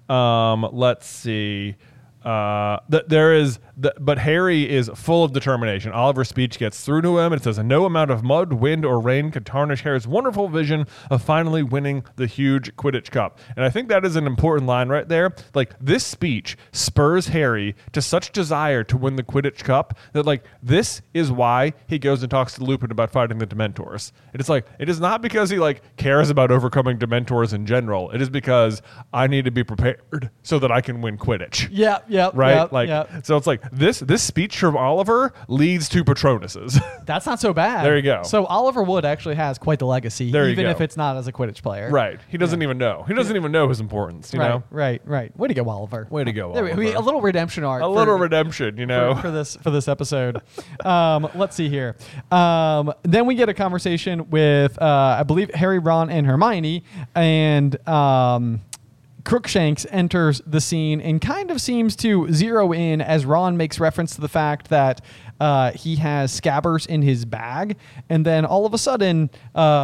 Um, let's see. Uh, th- there is, th- but Harry is full of determination. Oliver's speech gets through to him. It says, "No amount of mud, wind, or rain could tarnish Harry's wonderful vision of finally winning the huge Quidditch Cup." And I think that is an important line right there. Like this speech spurs Harry to such desire to win the Quidditch Cup that, like, this is why he goes and talks to Lupin about fighting the Dementors. And it's like it is not because he like cares about overcoming Dementors in general. It is because I need to be prepared so that I can win Quidditch. Yeah, yeah, Right, yeah, like yeah. so. It's like this. This speech from Oliver leads to Patronus's. That's not so bad. There you go. So Oliver Wood actually has quite the legacy, There you even go. if it's not as a Quidditch player. right. He doesn't even know. He doesn't even know his importance. You right, know. right, right. Way to go, Oliver. Way to go, There we- we- Oliver. a little redemption arc. A for- little redemption. You know. for, for this for this episode. um, let's see here. Um, then we get a conversation with uh, I believe Harry, Ron, and Hermione, and um, Crookshanks enters the scene and kind of seems to zero in as Ron makes reference to the fact that uh, he has Scabbers in his bag, and then all of a sudden. Uh,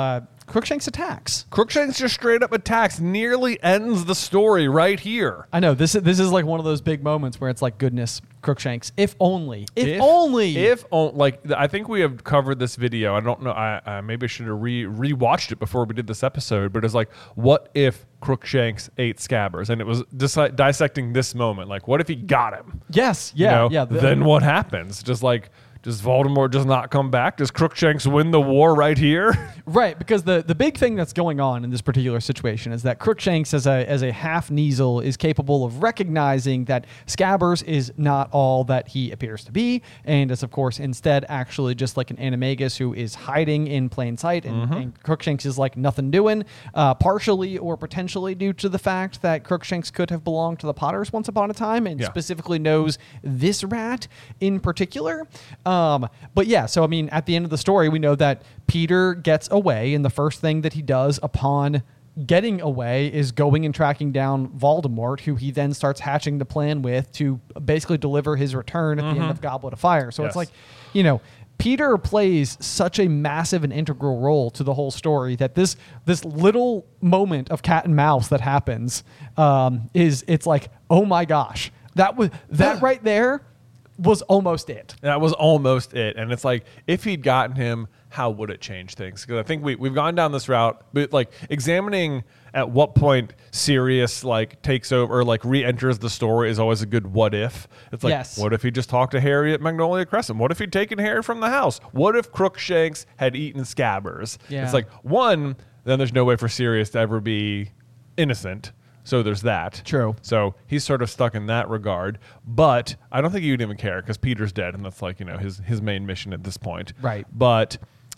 Crookshanks attacks. Crookshanks just straight up attacks, nearly ends the story right here. I know this is this is like one of those big moments where it's like, goodness, Crookshanks, if only, if, if only, if on, like I think we have covered this video. I don't know. I, I maybe I should have re rewatched it before we did this episode. But it's like, what if Crookshanks ate Scabbers? And it was dis- dissecting this moment. Like, what if he got him? Yes, yeah, you know? yeah. The, then what happens? Just like. Does Voldemort just not come back? Does Crookshanks win the war right here? Right, because the, the big thing that's going on in this particular situation is that Crookshanks, as a as a half-Kneazle, is capable of recognizing that Scabbers is not all that he appears to be, and is, of course, instead actually just like an Animagus who is hiding in plain sight, and, mm-hmm. and Crookshanks is like nothing doing, uh, partially or potentially due to the fact that Crookshanks could have belonged to the Potters once upon a time, and yeah. specifically knows this rat in particular. Um, but yeah, so I mean, at the end of the story, we know that Peter gets away, and the first thing that he does upon getting away is going and tracking down Voldemort, who he then starts hatching the plan with to basically deliver his return at mm-hmm. the end of Goblet of Fire. So yes. It's like, you know, Peter plays such a massive and integral role to the whole story that this this little moment of cat and mouse that happens um, is it's like, oh my gosh, that was that right there. Was almost it. That was almost it. And it's like, if he'd gotten him, how would it change things? Because I think we, we've gone down this route, but like examining at what point Sirius like takes over or like re-enters the story is always a good what if. It's like, yes. What if he just talked to Harry at Magnolia Crescent? What if he'd taken Harry from the house? What if Crookshanks had eaten Scabbers? Yeah. It's like, one, then there's no way for Sirius to ever be innocent. So there's that. True. So he's sort of stuck in that regard. But I don't think he would even care because Peter's dead, and that's like, you know, his his main mission at this point. Right. But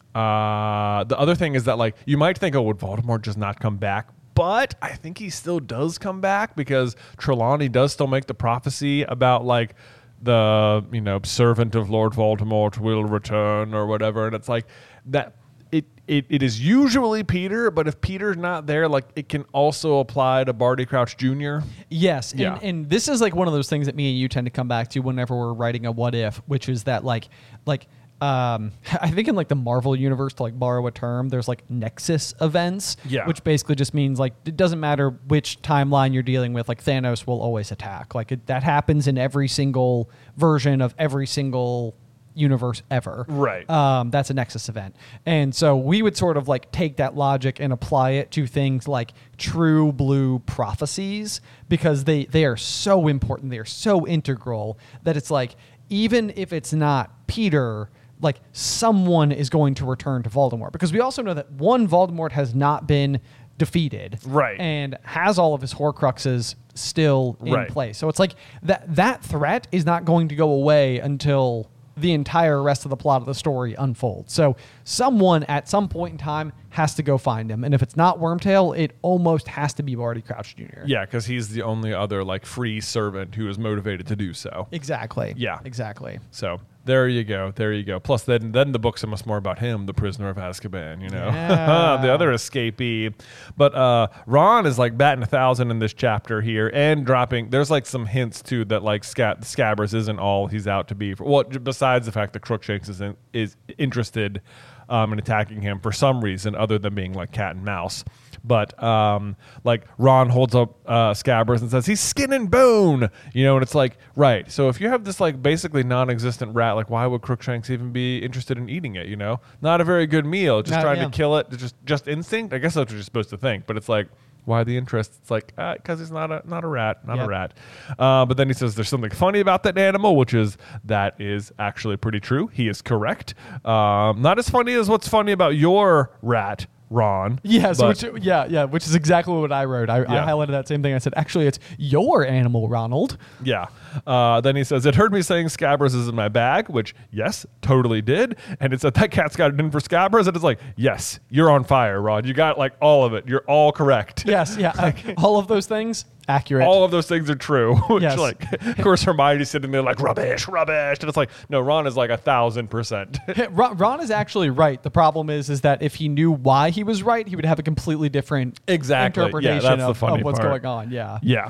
uh, the other thing is that, like, you might think, oh, would Voldemort just not come back? But I think he still does come back because Trelawney does still make the prophecy about, like, the, you know, servant of Lord Voldemort will return or whatever. And it's like that. It, it it is usually Peter, but if Peter's not there, like it can also apply to Barty Crouch Junior Yes, yeah. and, and this is like one of those things that me and you tend to come back to whenever we're writing a what if, which is that like like um, I think in like the Marvel universe, to like borrow a term, there's like Nexus events, yeah. which basically just means like it doesn't matter which timeline you're dealing with, like Thanos will always attack. Like it, that happens in every single version of every single universe ever. Right. Um, that's a Nexus event. And so we would sort of like take that logic and apply it to things like true blue prophecies because they, they are so important. They are so integral that it's like, even if it's not Peter, like someone is going to return to Voldemort, because we also know that one, Voldemort has not been defeated, right, and has all of his Horcruxes still in right. place. So it's like that that threat is not going to go away until the entire rest of the plot of the story unfolds. So someone at some point in time has to go find him. And if it's not Wormtail, it almost has to be Barty Crouch Junior Yeah, because he's the only other like free servant who is motivated to do so. Exactly. Yeah. Exactly. So there you go. There you go. Plus, then then the book's almost more about him, the prisoner of Azkaban, you know, yeah. the other escapee. But uh, Ron is like batting a thousand in this chapter here and dropping. There's like some hints too that like Sca- Scabbers isn't all he's out to be. For, well, besides the fact that Crookshanks is in, is interested um, in attacking him for some reason other than being like cat and mouse. But um, like Ron holds up uh, Scabbers and says he's skin and bone, you know, and it's like, right. So if you have this like basically non-existent rat, like why would Crookshanks even be interested in eating it? You know, not a very good meal. Just Not, trying yeah. to kill it, just just instinct. I guess that's what you're supposed to think. But it's like, why the interest? It's like because uh, he's not a not a rat, not yep. a rat. Uh, but then he says there's something funny about that animal, which is that is actually pretty true. He is correct. Um, not as funny as what's funny about your rat, Ron. Yes, but, which, yeah, yeah, which is exactly what I wrote. I, yeah. I highlighted that same thing. I said, actually, it's your animal, Ronald. Yeah. Uh, then he says, it heard me saying Scabbers is in my bag, which, yes, totally did. And it said, that cat's got it in for Scabbers. And it's like, yes, you're on fire, Ron. You got like all of it. You're all correct. Yes, yeah. uh, all of those things, accurate. All of those things are true. Which, yes. like, of course, Hermione's sitting there like, rubbish, rubbish. And it's like, no, Ron is like a thousand percent. Ron, Ron is actually right. The problem is, is that if he knew why he was right, he would have a completely different exactly. interpretation yeah, that's of, the funny of what's part. going on. Yeah. Yeah.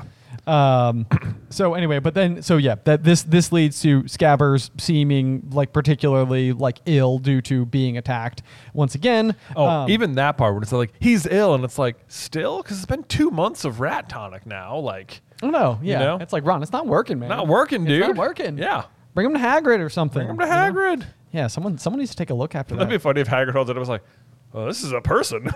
Um, so anyway, but then so yeah, that this this leads to Scabbers seeming like particularly like ill due to being attacked once again. Oh, Um, even that part when it's like he's ill, and it's like still because it's been two months of rat tonic now. Like, I don't know. Yeah, know? it's like Ron, it's not working, man. not working, dude. It's not working. Yeah, Bring him to Hagrid or something. bring him to you know? Hagrid. Yeah, someone someone needs to take a look after That'd that. be funny if Hagrid holds it. I was like, oh, this is a person.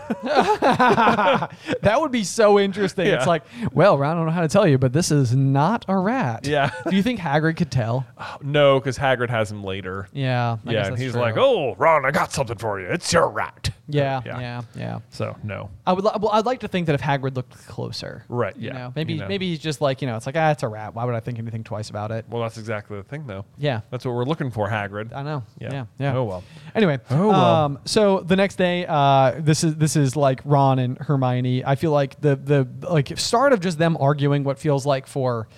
That would be so interesting. Yeah. It's like, well, Ron, I don't know how to tell you, but this is not a rat. Yeah. Do you think Hagrid could tell? No, because Hagrid has him later. Yeah. I guess yeah, and that's he's true. like, oh, Ron, I got something for you. It's your rat. Yeah, Yeah. yeah, yeah. So no. I would. Li- well, I'd like to think that if Hagrid looked closer, Right, You yeah, know, maybe you know. maybe he's just like you know, it's like ah, it's a rat. Why would I think anything twice about it? Well, that's exactly the thing, though. Yeah. That's what we're looking for, Hagrid. I know. Yeah. Yeah. Yeah. Oh, well. Anyway. Oh, well. Um, so the next day, uh, this is this is like Ron and Hermione. I feel like the the like start of just them arguing what feels like for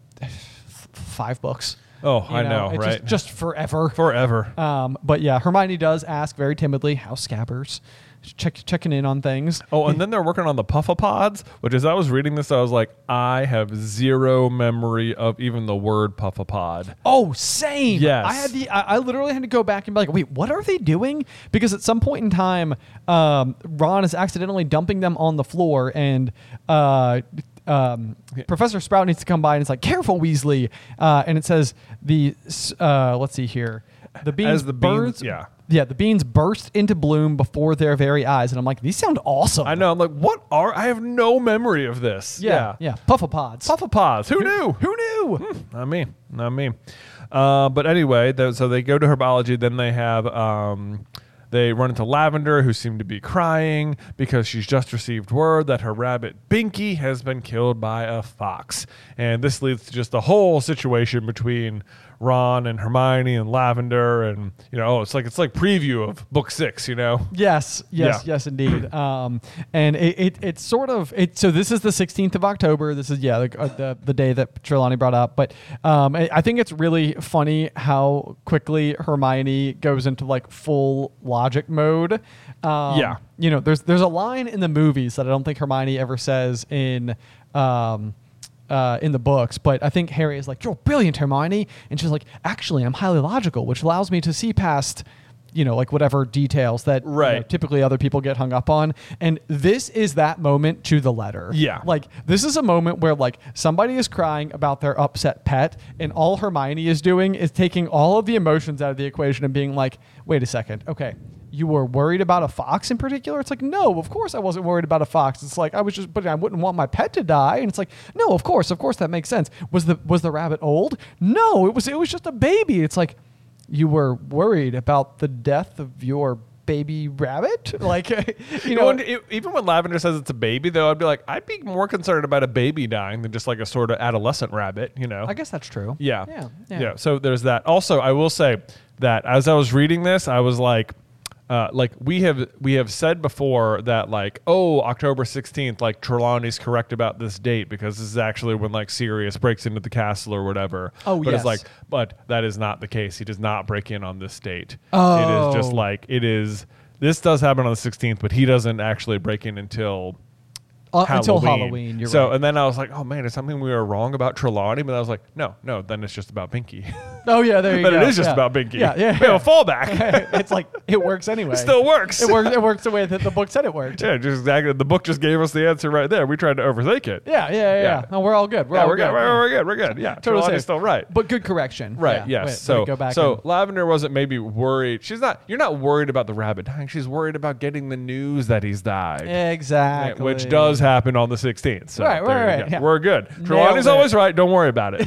f- five books. Oh, You I know, It's right? Just, just forever. Forever. Um, but yeah, Hermione does ask very timidly, "How's Scabbers?" Check, checking in on things. Oh, and then they're working on the Puffapods, which as I was reading this, I was like, I have zero memory of even the word Puffapod. Oh, same. Yes. I had the. I, I literally had to go back and be like, wait, what are they doing? Because at some point in time, um, Ron is accidentally dumping them on the floor, and uh, um, Professor Sprout needs to come by, and it's like, careful, Weasley. Uh, and it says the. Uh, let's see here. The beans. As the beans- burst- yeah. Yeah, the beans burst into bloom before their very eyes, and I'm like, these sound awesome. I know. I'm like, what are? I have no memory of this. Yeah, yeah. Puffapods. Puffapods. Who knew? Who knew? Hmm, not me. Not me. Uh, but anyway, th- so they go to herbology. Then they have. Um, They run into Lavender, who seemed to be crying because she's just received word that her rabbit Binky has been killed by a fox. And this leads to just a whole situation between Ron and Hermione and Lavender, and you know, oh, it's like it's like preview of book six, you know. Yes, yes, Yeah. yes, indeed. Um, and it, it it's sort of it. So this is the sixteenth of October. This is yeah, like uh, the the day that Trelawney brought up. But um, I, I think it's really funny how quickly Hermione goes into like full logic mode. Um, Yeah. you know, there's there's a line in the movies that I don't think Hermione ever says in. Um, Uh, in the books, but I think Harry is like, "You're brilliant, Hermione," and she's like, "Actually, I'm highly logical," which allows me to see past, you know, like whatever details that you know, Right. typically other people get hung up on. And this is that moment to the letter. Yeah. like this is a moment where like somebody is crying about their upset pet, and all Hermione is doing is taking all of the emotions out of the equation and being like, "Wait a second, okay." You were worried about a fox in particular? It's like, no, of course I wasn't worried about a fox. It's like I was just, but I wouldn't want my pet to die. And it's like, no, of course, of course that makes sense. Was the was the rabbit old? No, it was it was just a baby. It's like you were worried about the death of your baby rabbit, like you know. And it- even when Lavender says it's a baby, though, I'd be like, I'd be more concerned about a baby dying than just like a sort of adolescent rabbit, you know. I guess that's true. Yeah. yeah, Yeah. yeah. So there's that. Also, I will say that as I was reading this, I was like, uh, like we have we have said before that like, oh, October sixteenth, like Trelawney's correct about this date because this is actually when like Sirius breaks into the castle or whatever. Oh, but yes. it's like, but that is not the case. He does not break in on this date. Oh. It is just like it is. This does happen on the sixteenth, but he doesn't actually break in until. Uh, Halloween. until Halloween. You're so, right. and then I was like, oh man, is something we were wrong about Trelawney? But I was like, no, no, then it's just about Binky. Oh yeah, there you but go. it is just yeah. about Binky. Yeah, yeah. We have a fallback. It's like it works anyway. It still works. It works. It works the way that the book said it worked. Yeah, just exactly. The book just gave us the answer right there. We tried to overthink it. Yeah, yeah, yeah. yeah. Yeah. No, we're all good. We're Yeah, all we're good. good. We're, we're good. We're good. Yeah, Totally Trelawney's safe. still right. But good correction. Right. Yeah. Yes. Way- way so to go back. so and- Lavender wasn't maybe worried. She's not. You're not worried about the rabbit dying. She's worried about getting the news that he's died. exactly. Which does happen on the sixteenth. So Right, right, there you right, go. yeah. We're good. Nailed Trelawney's it. always right. Don't worry about it.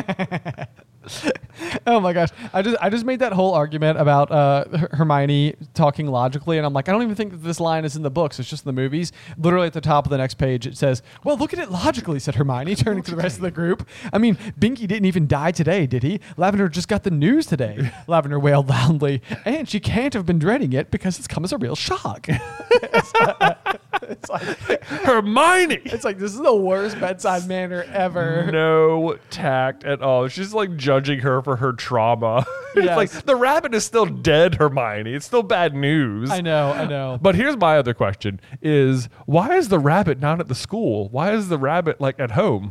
Oh my gosh! I just I just made that whole argument about uh, Her- Hermione talking logically, and I'm like, I don't even think that this line is in the books. It's just in the movies. Literally at the top of the next page, it says, "Well, look at it logically," said Hermione, turning to the rest of the group. I mean, Binky didn't even die today, did he? Lavender just got the news today. Lavender wailed loudly, and she can't have been dreading it because it's come as a real shock. it's, uh, it's like Hermione. it's like this is the worst bedside manner ever. No tact at all. She's like judging her for her trauma. It's Yes. like the rabbit is still dead, Hermione. It's still bad news. I know, I know. But here's my other question is why is the rabbit not at the school? Why is the rabbit like at home?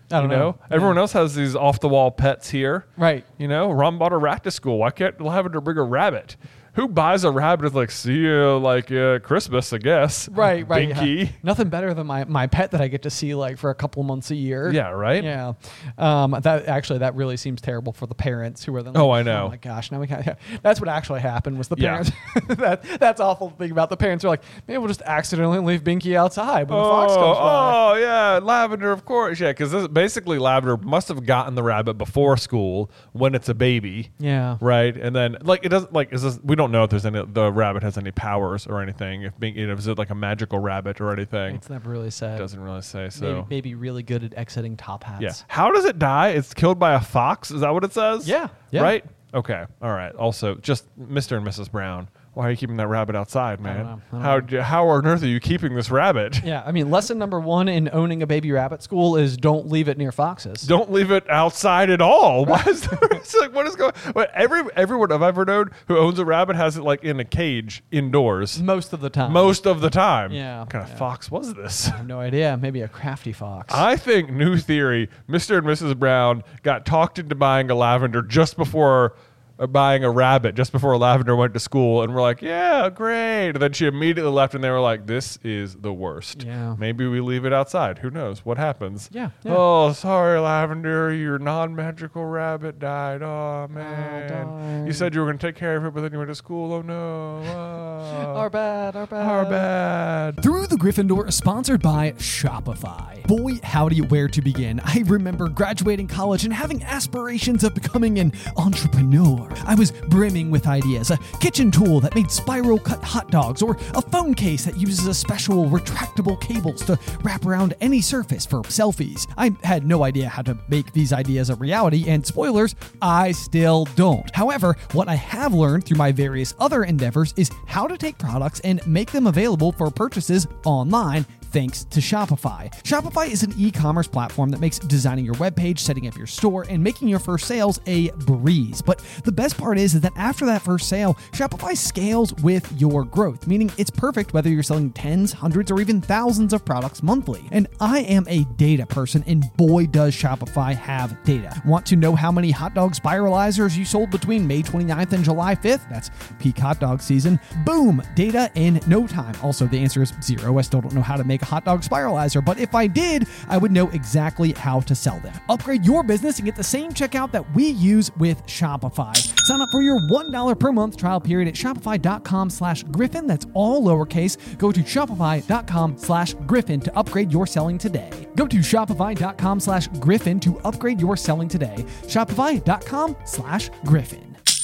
I don't you know, know. everyone Yeah. else has these off the wall pets here. Right. You know, Ron bought a rat to school. Why can't Lavender bring a rabbit? Who buys a rabbit with like, see you like uh, Christmas, I guess. Right, right. Binky. Yeah. Nothing better than my, my pet that I get to see like for a couple months a year. Yeah, right? Yeah. Um, that actually, that really seems terrible for the parents who are then like, Oh, I know. Oh my gosh, now we can't. Yeah. That's what actually happened was the Yeah. parents. that That's awful thing about the parents are like, maybe we'll just accidentally leave Binky outside when the fox comes by. Oh, yeah, Lavender, of course. Yeah, because basically Lavender must have gotten the rabbit before school when it's a baby. Yeah. Right, and then like it doesn't like is this, we don't know if there's any the rabbit has any powers or anything. If being you know is it like a magical rabbit or anything? It's never really said. Doesn't really say. So Maybe, maybe really good at exiting top hats. yeah, how does it die? It's killed by a fox. Is that what it says? Yeah, yeah. Right. Okay. All right. Also, just Mister and Missus Brown. Why are you keeping that rabbit outside, man? know. I don't How know. do, how on earth are you keeping this rabbit? Yeah, I mean, lesson number one in owning a baby rabbit school is don't leave it near foxes. Don't leave it outside at all. Why is there, it's like what is going? But every everyone I've ever known who owns a rabbit has it like in a cage indoors Most of the time. most of the time. Yeah, What kind of yeah. fox was this? I have no idea. Maybe a crafty fox. I think new theory. Mister and Missus Brown got talked into buying a lavender just before. Uh, buying a rabbit just before Lavender went to school, and we're like, yeah, great. And then she immediately left, and they were like, this is the worst. Yeah. Maybe we leave it outside. Who knows what happens? Yeah, yeah. Oh, sorry, Lavender, your non-magical rabbit died. Oh man, darn. you said you were going to take care of it, but then you went to school. Oh no. Oh. Our bad, our bad. Our bad. Through the Gryffindor is sponsored by Shopify. Boy, howdy, where to begin. I remember graduating college and having aspirations of becoming an entrepreneur. I was brimming with ideas, a kitchen tool that made spiral cut hot dogs, or a phone case that uses a special retractable cables to wrap around any surface for selfies. I had no idea how to make these ideas a reality, and spoilers, I still don't. However, what I have learned through my various other endeavors is how to take products and make them available for purchases online, thanks to Shopify. Shopify is an e-commerce platform that makes designing your webpage, setting up your store, and making your first sales a breeze. But the best part is, is that after that first sale, Shopify scales with your growth, meaning it's perfect whether you're selling tens, hundreds, or even thousands of products monthly. And I am a data person, and boy does Shopify have data. Want to know how many hot dog spiralizers you sold between May twenty-ninth and July fifth? That's peak hot dog season. Boom! Data in no time. Also, the answer is zero. I still don't know how to make a hot dog spiralizer, but if I did, I would know exactly how to sell them. Upgrade your business and get the same checkout that we use with Shopify. Sign up for your one dollar per month trial period at shopify.com slash Griffin. That's all lowercase. Go to shopify.com slash Griffin to upgrade your selling today. Go to shopify.com slash Griffin to upgrade your selling today. Shopify.com slash Griffin.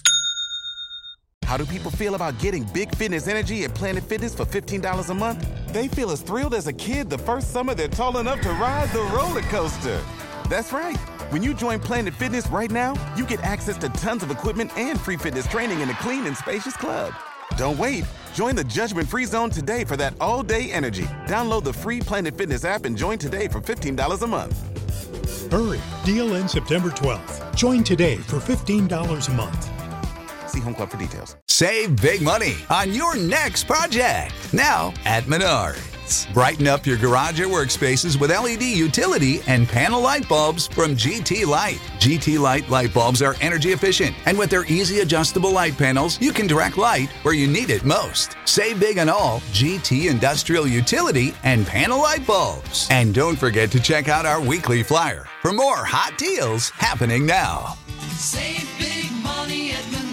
How do people feel about getting Big Fitness Energy at Planet Fitness for fifteen dollars a month? They feel as thrilled as a kid the first summer they're tall enough to ride the roller coaster. That's right. When you join Planet Fitness right now, you get access to tons of equipment and free fitness training in a clean and spacious club. Don't wait. Join the judgment-free zone today for that all-day energy. Download the free Planet Fitness app and join today for fifteen dollars a month. Hurry, deal ends September twelfth. Join today for fifteen dollars a month. See Home Club for details. Save big money on your next project now at Menards. Brighten up your garage or workspaces with L E D utility and panel light bulbs from G T Light. G T Light light bulbs are energy efficient, and with their easy adjustable light panels, you can direct light where you need it most. Save big on all G T industrial utility and panel light bulbs. And don't forget to check out our weekly flyer for more hot deals happening now. Save big money at Menards.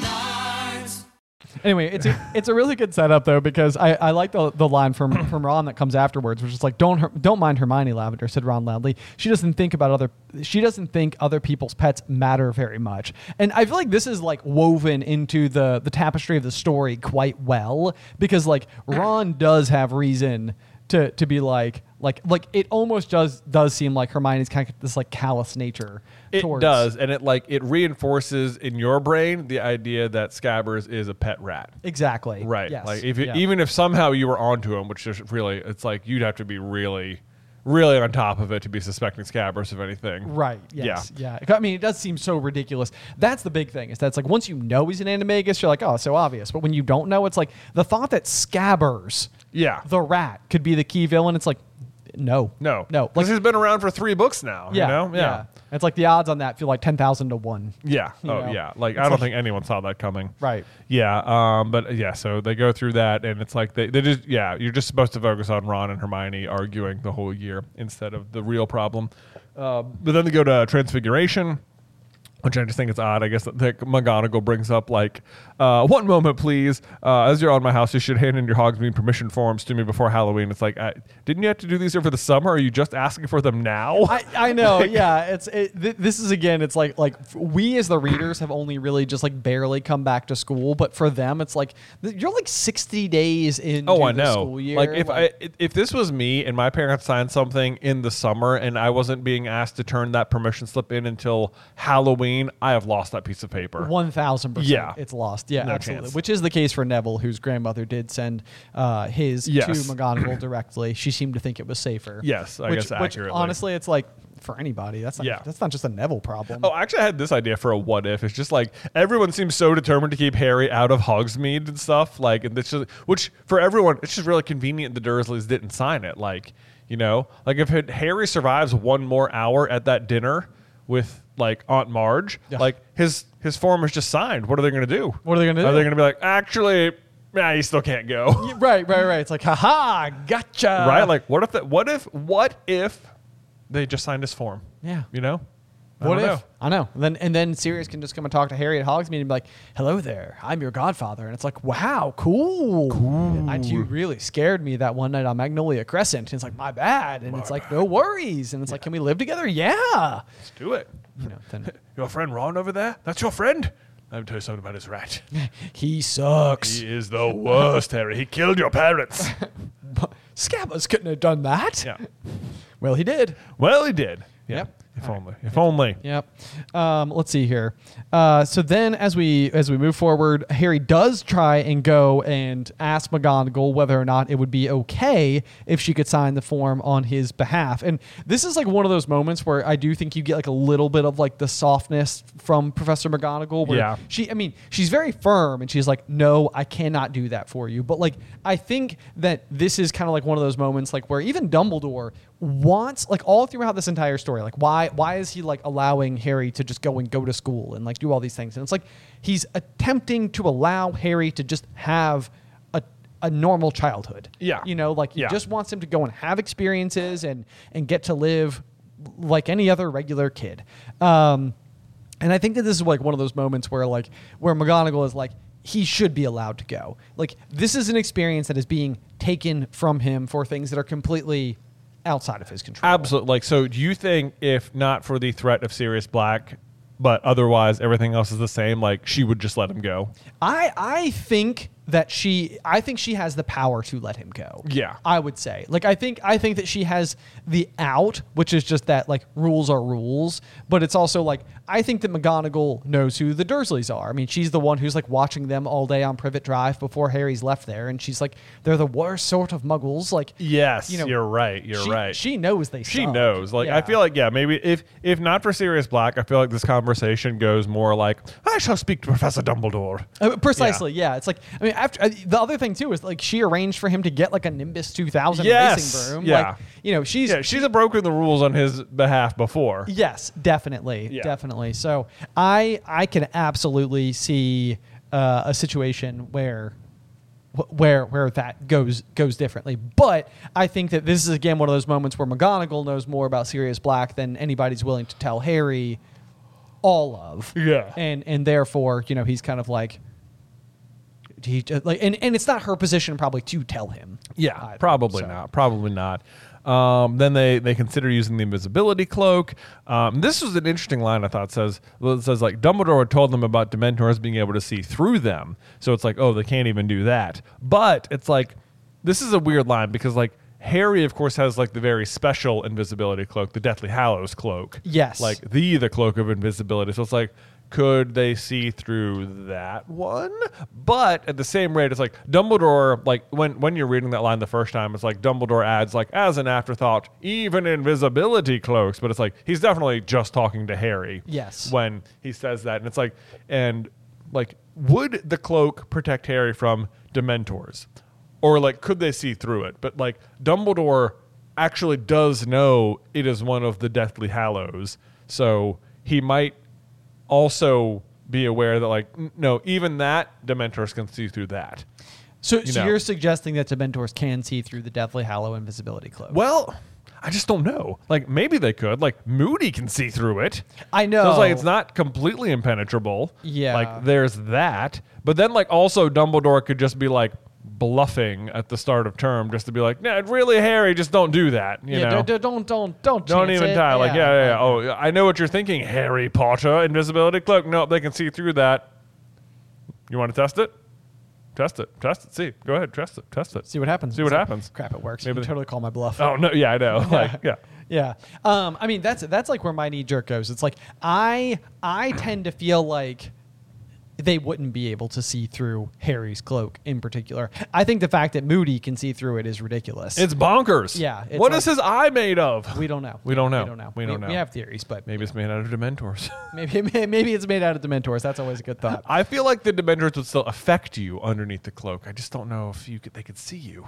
Anyway, it's a, it's a really good setup though, because I, I like the the line from, from Ron that comes afterwards, which is like, don't her- don't mind Hermione, Lavender, said Ron loudly. She doesn't think about other she doesn't think other people's pets matter very much. And I feel like this is like woven into the the tapestry of the story quite well, because like Ron does have reason to to be like like like it almost does does seem like Hermione's kind of this like callous nature. It towards, does, and it like it reinforces in your brain the idea that Scabbers is a pet rat. Exactly. Right. Yes. Like if it, Yeah. even if somehow you were onto him, which is really, it's like you'd have to be really, really on top of it to be suspecting Scabbers of anything. Right. Yes. Yeah. yeah. I mean, it does seem so ridiculous. That's the big thing. Is that it's like once you know he's an animagus, you're like, oh, so obvious. But when you don't know, it's like the thought that Scabbers, Yeah. the rat, could be the key villain. It's like, No. No. No. Because he's been around for three books now. Yeah. You know? Yeah. It's like the odds on that feel like ten thousand to one. Yeah. You Oh, know? yeah. Like, It's I don't like- think anyone saw that coming. Right. Yeah. Um. But yeah, so they go through that, and it's like they, they just, yeah, you're just supposed to focus on Ron and Hermione arguing the whole year instead of the real problem. Uh, but then they go to Transfiguration, which I just think it's odd. I guess that, that McGonagall brings up, like, uh, one moment, please. Uh, as you're on my house, you should hand in your Hogsmeade permission forms to me before Halloween. It's like, I, didn't you have to do these over the summer? Are you just asking for them now? I, I know, yeah. It's it, th- this is again. It's like like we as the readers have only really just like barely come back to school, but for them, it's like th- you're like sixty days into Oh, I the know. school year. Like if I if this was me and my parents signed something in the summer and I wasn't being asked to turn that permission slip in until Halloween, I have lost that piece of paper. One thousand percent, Yeah. it's lost. Yeah, No absolutely. chance. Which is the case for Neville, whose grandmother did send uh, his Yes. to McGonagall directly. She seemed to think it was safer. Yes, I which, guess which accurately. honestly, it's like for anybody, that's not, Yeah. that's not just a Neville problem. Oh, actually, I had this idea for a what if. It's just like everyone seems so determined to keep Harry out of Hogsmeade and stuff. Like, and it's just, which for everyone, it's just really convenient the Dursleys didn't sign it. Like, you know, like if it, Harry survives one more hour at that dinner with like Aunt Marge, Yeah. like his his form is just signed. What are they going to do? What are they gonna Are do? they going to be like, actually, nah, you still can't go, Right, right, right. It's like, haha, gotcha. right? Like, what if that? What if? What if they just signed his form? Yeah. you know. I What don't if? know. I know. And then and then Sirius can just come and talk to Harry at Hogsmeade and be like, "Hello there, I'm your godfather." And it's like, "Wow, cool, cool." And you really scared me that one night on Magnolia Crescent. And it's like, "My bad." And it's like, "No worries." And it's like, "Can we live together?" Yeah. Let's do it. You know. Then Your friend Ron over there? That's your friend? Let me tell you something about his rat. he sucks. He is the worst, Harry. He killed your parents. Scabbers couldn't have done that. Yeah. Well, he did. Well, he did. Yeah. Yep. If only. If only. Yep. Um, let's see here. Uh, so then, as we as we move forward, Harry does try and go and ask McGonagall whether or not it would be okay if she could sign the form on his behalf. And this is like one of those moments where I do think you get like a little bit of like the softness from Professor McGonagall. Where Yeah. She, I mean, she's very firm and she's like, "No, I cannot do that for you." But like, I think that this is kind of like one of those moments like where even Dumbledore wants, like all throughout this entire story, like why why is he like allowing Harry to just go and go to school and like do all these things? And it's like he's attempting to allow Harry to just have a a normal childhood. Yeah. You know, like he Yeah. just wants him to go and have experiences and and get to live like any other regular kid. Um and I think that this is like one of those moments where like where McGonagall is like, he should be allowed to go. Like this is an experience that is being taken from him for things that are completely outside of his control. Absolutely. Like, so do you think if not for the threat of Sirius Black, but otherwise everything else is the same, like she would just let him go? I I think that she I think she has the power to let him go. Yeah. I would say. Like I think I think that she has the out, which is just that like rules are rules, but it's also like I think that McGonagall knows who the Dursleys are. I mean, she's the one who's like watching them all day on Privet Drive before Harry's left there, and she's like, they're the worst sort of muggles. Like Yes, you know, you're right. You're she, right. She knows they She suck. knows. Like, Yeah. I feel like, yeah, maybe if if not for Sirius Black, I feel like this conversation goes more like, I shall speak to Professor Dumbledore. Uh, precisely, yeah. It's like I mean, after uh, the other thing too is like she arranged for him to get like a Nimbus two thousand Yes, racing broom. yeah. Like, you know, she's Yeah, she's broken the rules on his behalf before. yes, definitely, Yeah. definitely. So I I can absolutely see uh, a situation where wh- where where that goes goes differently. But I think that this is again one of those moments where McGonagall knows more about Sirius Black than anybody's willing to tell Harry all of. Yeah. And and therefore, you know, he's kind of like he like and, and it's not her position probably to tell him. Yeah, either. probably So- not. Probably not. Um, then they, they consider using the invisibility cloak. Um, this was an interesting line, I thought. It says, well, it says, like, Dumbledore had told them about Dementors being able to see through them. So it's like, oh, they can't even do that. But it's like, this is a weird line because, like, Harry, of course, has, like, the very special invisibility cloak, the Deathly Hallows cloak. Yes. Like, the, the cloak of invisibility. So it's like, could they see through that one? But at the same rate, it's like Dumbledore, like when, when you're reading that line the first time, it's like Dumbledore adds like as an afterthought, even invisibility cloaks. But it's like he's definitely just talking to Harry. Yes. When he says that. And it's like, and like, would the cloak protect Harry from Dementors? Or like, could they see through it? But like Dumbledore actually does know it is one of the Deathly Hallows. So he might also be aware that, like, n- no, even that Dementors can see through that. So, You so know. you're suggesting that Dementors can see through the Deathly Hallow invisibility cloak? Well, I just don't know. Like, maybe they could. Like, Moody can see through it. I know. So it's like it's not completely impenetrable. Yeah. Like, there's that. But then, like, also Dumbledore could just be, like, bluffing at the start of term just to be like, nah, really, Harry, just don't do that. You yeah, know? d- d- don't don't don't Don't chance even it. die. Like, yeah, yeah, yeah. Oh, I know what you're thinking, Harry Potter, invisibility cloak. Nope, they can see through that. You want to test it? Test it. Test it. See. Go ahead. Test it. Test it. See what happens. See what It's like, happens. Crap, it works. Maybe You they- totally call my bluff. Oh, no. Yeah, I know. Like, yeah. Yeah. Um, I mean, that's that's like where my knee jerk goes. It's like I I tend to feel like they wouldn't be able to see through Harry's cloak in particular. I think the fact that Moody can see through it is ridiculous. It's bonkers. Yeah, it's What like- is his eye made of? we don't know. We don't know. We don't know. We don't know. We have theories, but Maybe it's made out of Dementors. maybe maybe it's made out of Dementors. That's always a good thought. I feel like the Dementors would still affect you underneath the cloak. I just don't know if you could, they could see you.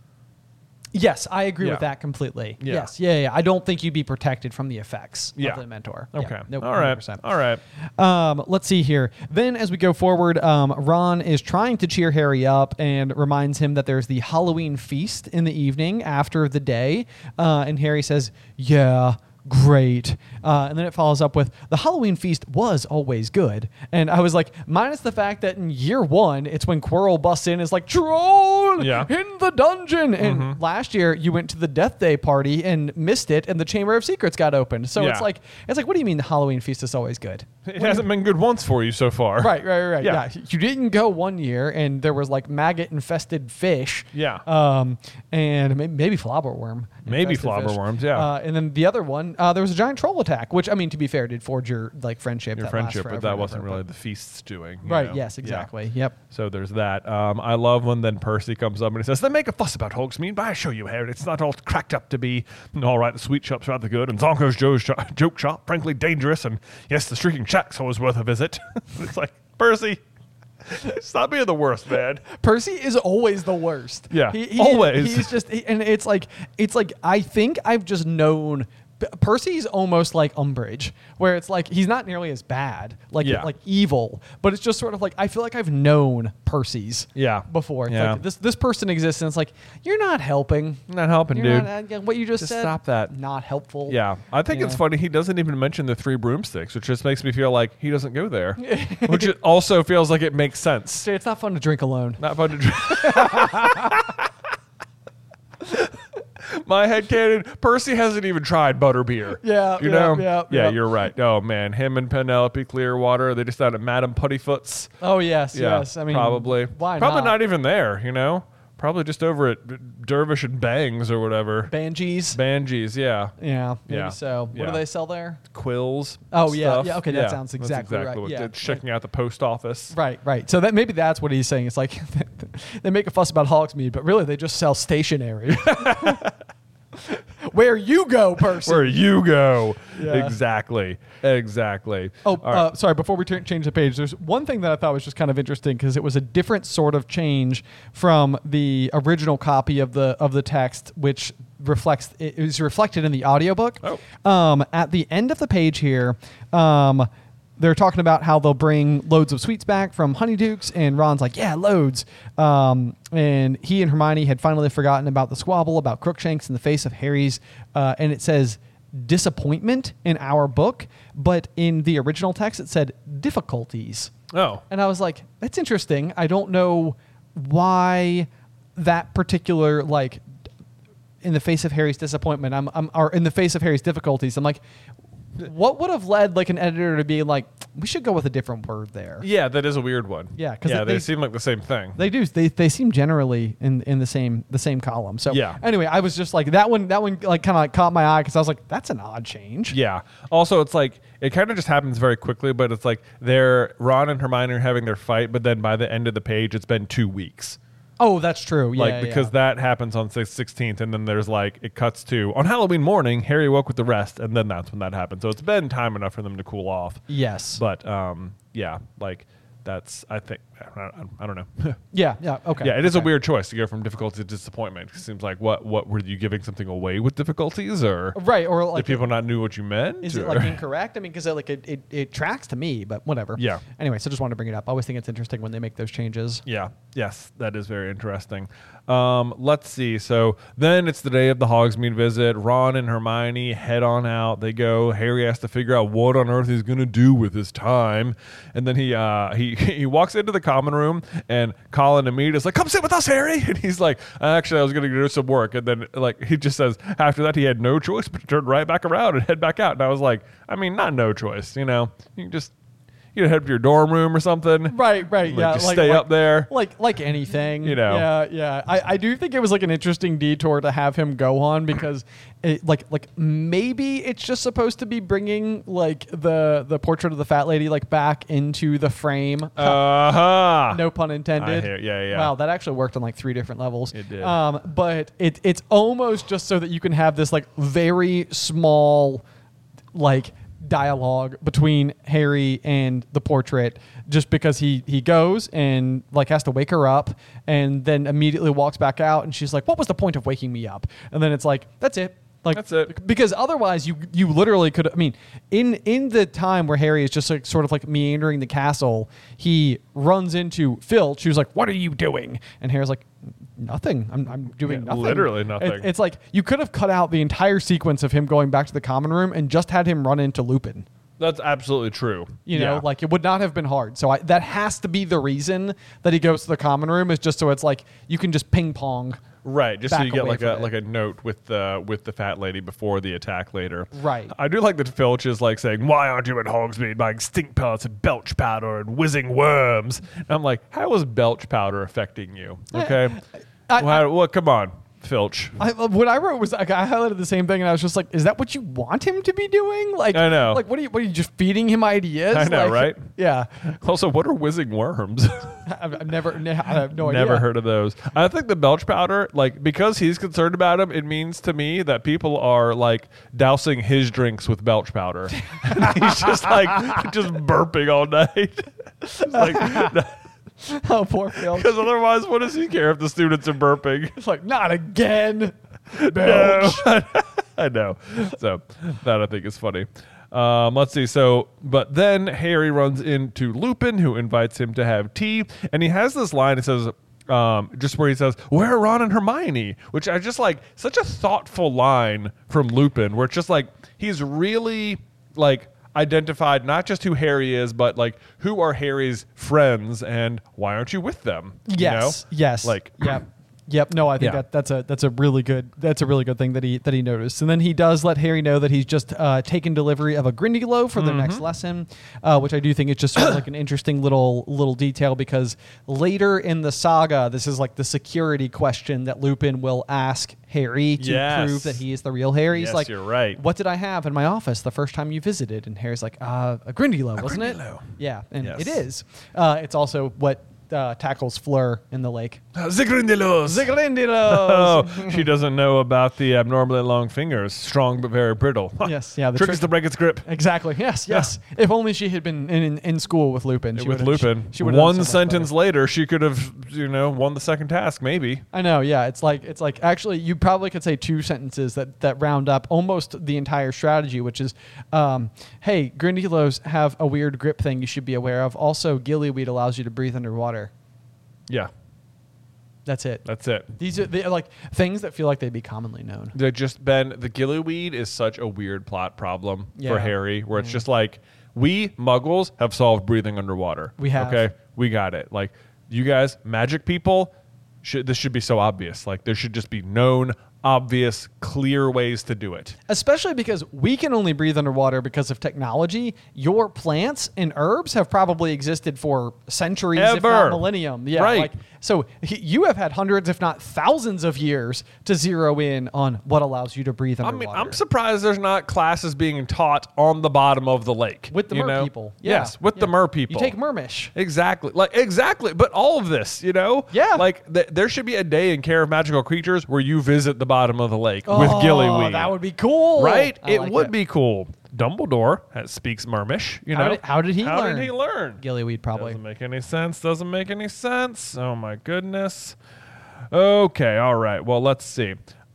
Yes, I agree Yeah. with that completely. Yeah. Yes, yeah, yeah. I don't think you'd be protected from the effects Yeah. of the Mentor. Okay. Yeah. Nope, All one hundred right. percent. All right. Um, let's see here. Then, as we go forward, um, Ron is trying to cheer Harry up and reminds him that there's the Halloween feast in the evening after the day. Uh, and Harry says, "Yeah, great." Uh, and then it follows up with, "The Halloween feast was always good." And I was like, minus the fact that in year one, it's when Quirrell busts in, is like, "Troll Yeah. in the dungeon." And last year, you went to the Death Day party and missed it, and the Chamber of Secrets got opened. So Yeah. it's like, it's like, what do you mean the Halloween feast is always good? It hasn't been good once for you so far. Right, right, right. Yeah. Yeah. You didn't go one year, and there was like maggot infested fish. Yeah. Um, and maybe, maybe flobberworm. Maybe infested fish. flobberworms, yeah. Uh, and then the other one, uh, there was a giant troll attack, which I mean, to be fair, did forge your like friendship. Your that friendship, lasts but forever that and wasn't ever, really but- the feast's doing. you Right. know? Yes. Yeah. Exactly. Yep. So there's that. Um, I love when then Percy comes up and he says, "They make a fuss about Hogsmeade, but I assure you, Harry, it's not all cracked up to be. All right, the sweet shop's rather good, and Zonko's Joe's jo- joke shop, frankly dangerous, and yes, the Shrieking Shack's always worth a visit." It's like, Percy, stop being the worst, man. Percy is always the worst. Yeah, He- he- always. He's just, he- and it's like, it's like, I think I've just known. P- Percy's almost like Umbridge, where it's like he's not nearly as bad, like Yeah. like evil, but it's just sort of like I feel like I've known Percy's Yeah. before. It's Yeah. like this this person exists, and it's like you're not helping. Not helping, You're dude. not, uh, what you just, Just said. stop that. Not helpful. Yeah, I think it's Yeah. funny he doesn't even mention the three broomsticks, which just makes me feel like he doesn't go there, which it also feels like it makes sense. See, it's not fun to drink alone. Not fun to drink. My headcanon, Percy hasn't even tried butterbeer. Yeah, you yeah, know? yeah, yeah, yeah. you're right. Oh, man. Him and Penelope Clearwater, they just out at Madame Puttyfoot's. Oh yes, Yeah, yes. I mean, probably. why Probably not? not even there, you know? Probably just over at Dervish and Bangs or whatever. Banshees. Bangees, yeah. Yeah, maybe Yeah. so. What Yeah. do they sell there? Quills. Oh, yeah, stuff. yeah, okay, that sounds that's exactly right, what yeah. it's checking out the post office. Right, right. So that maybe that's what he's saying. It's like they make a fuss about Hogsmeade, but really they just sell stationery. Where you go, person. Where you go. Yeah. Exactly. Exactly. Oh, All right. uh, sorry. Before we turn change the page, there's one thing that I thought was just kind of interesting because it was a different sort of change from the original copy of the of the text, which reflects it is reflected in the audiobook. Oh. Um, at the end of the page here, um, they're talking about how they'll bring loads of sweets back from Honeydukes, and Ron's like, "Yeah, loads." Um, and he and Hermione had finally forgotten about the squabble about Crookshanks in the face of Harry's, uh, and it says disappointment in our book, but in the original text it said difficulties. Oh. And I was like, that's interesting. I don't know why that particular, like, in the face of Harry's disappointment, I'm, I'm, or in the face of Harry's difficulties, I'm like, what would have led like an editor to be like, we should go with a different word there? Yeah, that is a weird one. Yeah, 'cause yeah, they- they, seem like the same thing. They do. They they seem generally in, in the same the same column. So Yeah. Anyway, I was just like that one. That one like kind of like caught my eye because I was like, that's an odd change. Yeah. Also, it's like it kind of just happens very quickly, but it's like they're Ron and Hermione are having their fight, but then by the end of the page, it's been two weeks. Oh, that's true. Yeah, Like yeah, because yeah. that happens on sixteenth, and then there's like it cuts to on Halloween morning. Harry woke with the rest, and then that's when that happened. So it's been time enough for them to cool off. Yes. But um, yeah, like that's I think I, I, I don't know. Yeah, yeah, okay. Yeah, it is okay. a weird choice to go from difficulty to disappointment. It seems like what what were you giving something away with difficulties, or Right, or like did people not knew what you meant? Is or? it like incorrect? I mean, because like it, it, it tracks to me, but whatever. Yeah. Anyway, so just wanted to bring it up. I always think it's interesting when they make those changes. Yeah. Yes, that is very interesting. Um, let's see. So then it's the day of the Hogsmeade visit. Ron and Hermione head on out. They go. Harry has to figure out what on earth he's going to do with his time. And then he uh, he he walks into the common room, and Colin immediately is like, "Come sit with us, Harry." And he's like, "Actually, I was going to do some work." And then like he just says after that he had no choice but to turn right back around and head back out. And I was like, I mean, not no choice. You know, you can just. You know, head to your dorm room or something. Right, right, like, yeah. Just like, stay like, up there. Like like anything. You know. Yeah, yeah. I, I do think it was like an interesting detour to have him go on because it, like like maybe it's just supposed to be bringing like the the portrait of the fat lady like back into the frame. Uh-huh. No pun intended. I hear- yeah, yeah. Wow, that actually worked on like three different levels. It did. Um, but it it's almost just so that you can have this like very small like dialogue between Harry and the portrait, just because he he goes and like has to wake her up and then immediately walks back out, and she's like, "What was the point of waking me up?" And then it's like, "That's it." Like That's it. Because otherwise you you literally could, I mean, in in the time where Harry is just like sort of like meandering the castle, he runs into Filch, who's like, "What are you doing?" And Harry's like, "Nothing. I'm I'm doing Yeah, nothing." literally nothing. It- it's like you could have cut out the entire sequence of him going back to the common room and just had him run into Lupin. That's absolutely true. You know, Yeah. like it would not have been hard. So I, that has to be the reason that he goes to the common room, is just so it's like you can just ping pong. Right, just so back you get away like from a it. like a note with the with the fat lady before the attack later. Right. I do like that Filch is like saying, "Why aren't you at Hogsmeade buying stink pellets and belch powder and whizzing worms?" And I'm like, how is belch powder affecting you? Okay, I- well, well, come on, Filch. I, what I wrote was like, I highlighted the same thing, and I was just like, "Is that what you want him to be doing?" Like, I know. Like, what are you? What are you just feeding him ideas? I know, Like, right? Yeah. Also, what are whizzing worms? I've, I've never. I have no idea. Never heard of those. I think the belch powder, like, because he's concerned about him, it means to me that people are like dousing his drinks with belch powder. And he's just like just burping all night. It's like, Oh, poor Filch. because otherwise, what does he care if the students are burping? It's like, not again. No. I know. So that I think is funny. Um, let's see. So, but then Harry runs into Lupin, who invites him to have tea, and he has this line. It says, um, just where he says, "Where are Ron and Hermione?" Which I just like, such a thoughtful line from Lupin, where it's just like he's really like identified not just who Harry is, but like who are Harry's friends and why aren't you with them? Yes. You know? Yes. Like, yep. Yep. No, I think Yeah. that that's a that's a really good that's a really good thing that he that he noticed. And then he does let Harry know that he's just uh, taken delivery of a Grindylow for the Mm-hmm. next lesson, uh, which I do think is just sort of like an interesting little little detail, because later in the saga, this is like the security question that Lupin will ask Harry to Yes. prove that he is the real Harry. He's Yes, like, you're right. "What did I have in my office the first time you visited?" And Harry's like, uh, "A Grindylow, wasn't Grindylow. it?" Yeah, and Yes. it is. Uh, it's also what uh, tackles Fleur in the lake. The Grindylows. The Grindylows. Oh, she doesn't know about the abnormally long fingers, strong but very brittle. Yes, yeah, the Trick trick- is to break its grip. Exactly. Yes. Yes. If only she had been in, in, in school with Lupin. She With would've- Lupin, She, she would've done one so much sentence better. later, she could have, you know, won the second task. Maybe. I know. Yeah. It's like it's like actually you probably could say two sentences that that round up almost the entire strategy, which is, um, hey, Grindylows have a weird grip thing you should be aware of. Also, gillyweed allows you to breathe underwater. Yeah, That's it. that's it. These are they're like things that feel like they'd be commonly known. They're just Ben. The gillyweed is such a weird plot problem Yeah. for Harry, where it's just like we Muggles have solved breathing underwater. We have. Okay, we got it. Like you guys, magic people, should this should be so obvious. Like there should just be known, obvious, clear ways to do it. Especially because we can only breathe underwater because of technology. Your plants and herbs have probably existed for centuries, if Ever. not millennium. Yeah, Right. Like, so he- you have had hundreds, if not thousands, of years to zero in on what allows you to breathe I underwater. mean, I'm surprised there's not classes being taught on the bottom of the lake with the you mer know? people. Yeah. Yes, with the Yeah. mer people. You take Mermish. Exactly. Like exactly. But all of this, you know? Yeah. Like th- there should be a day in Care of Magical Creatures where you visit the bottom of the lake with Oh, gillyweed. that would be cool. right? I It like would be cool. Dumbledore has, speaks Mermish. You How know, did- how did he How learn? did he learn? Gillyweed probably. Doesn't make any sense. Doesn't make any sense. Oh my goodness. Okay, all right. Well, let's see.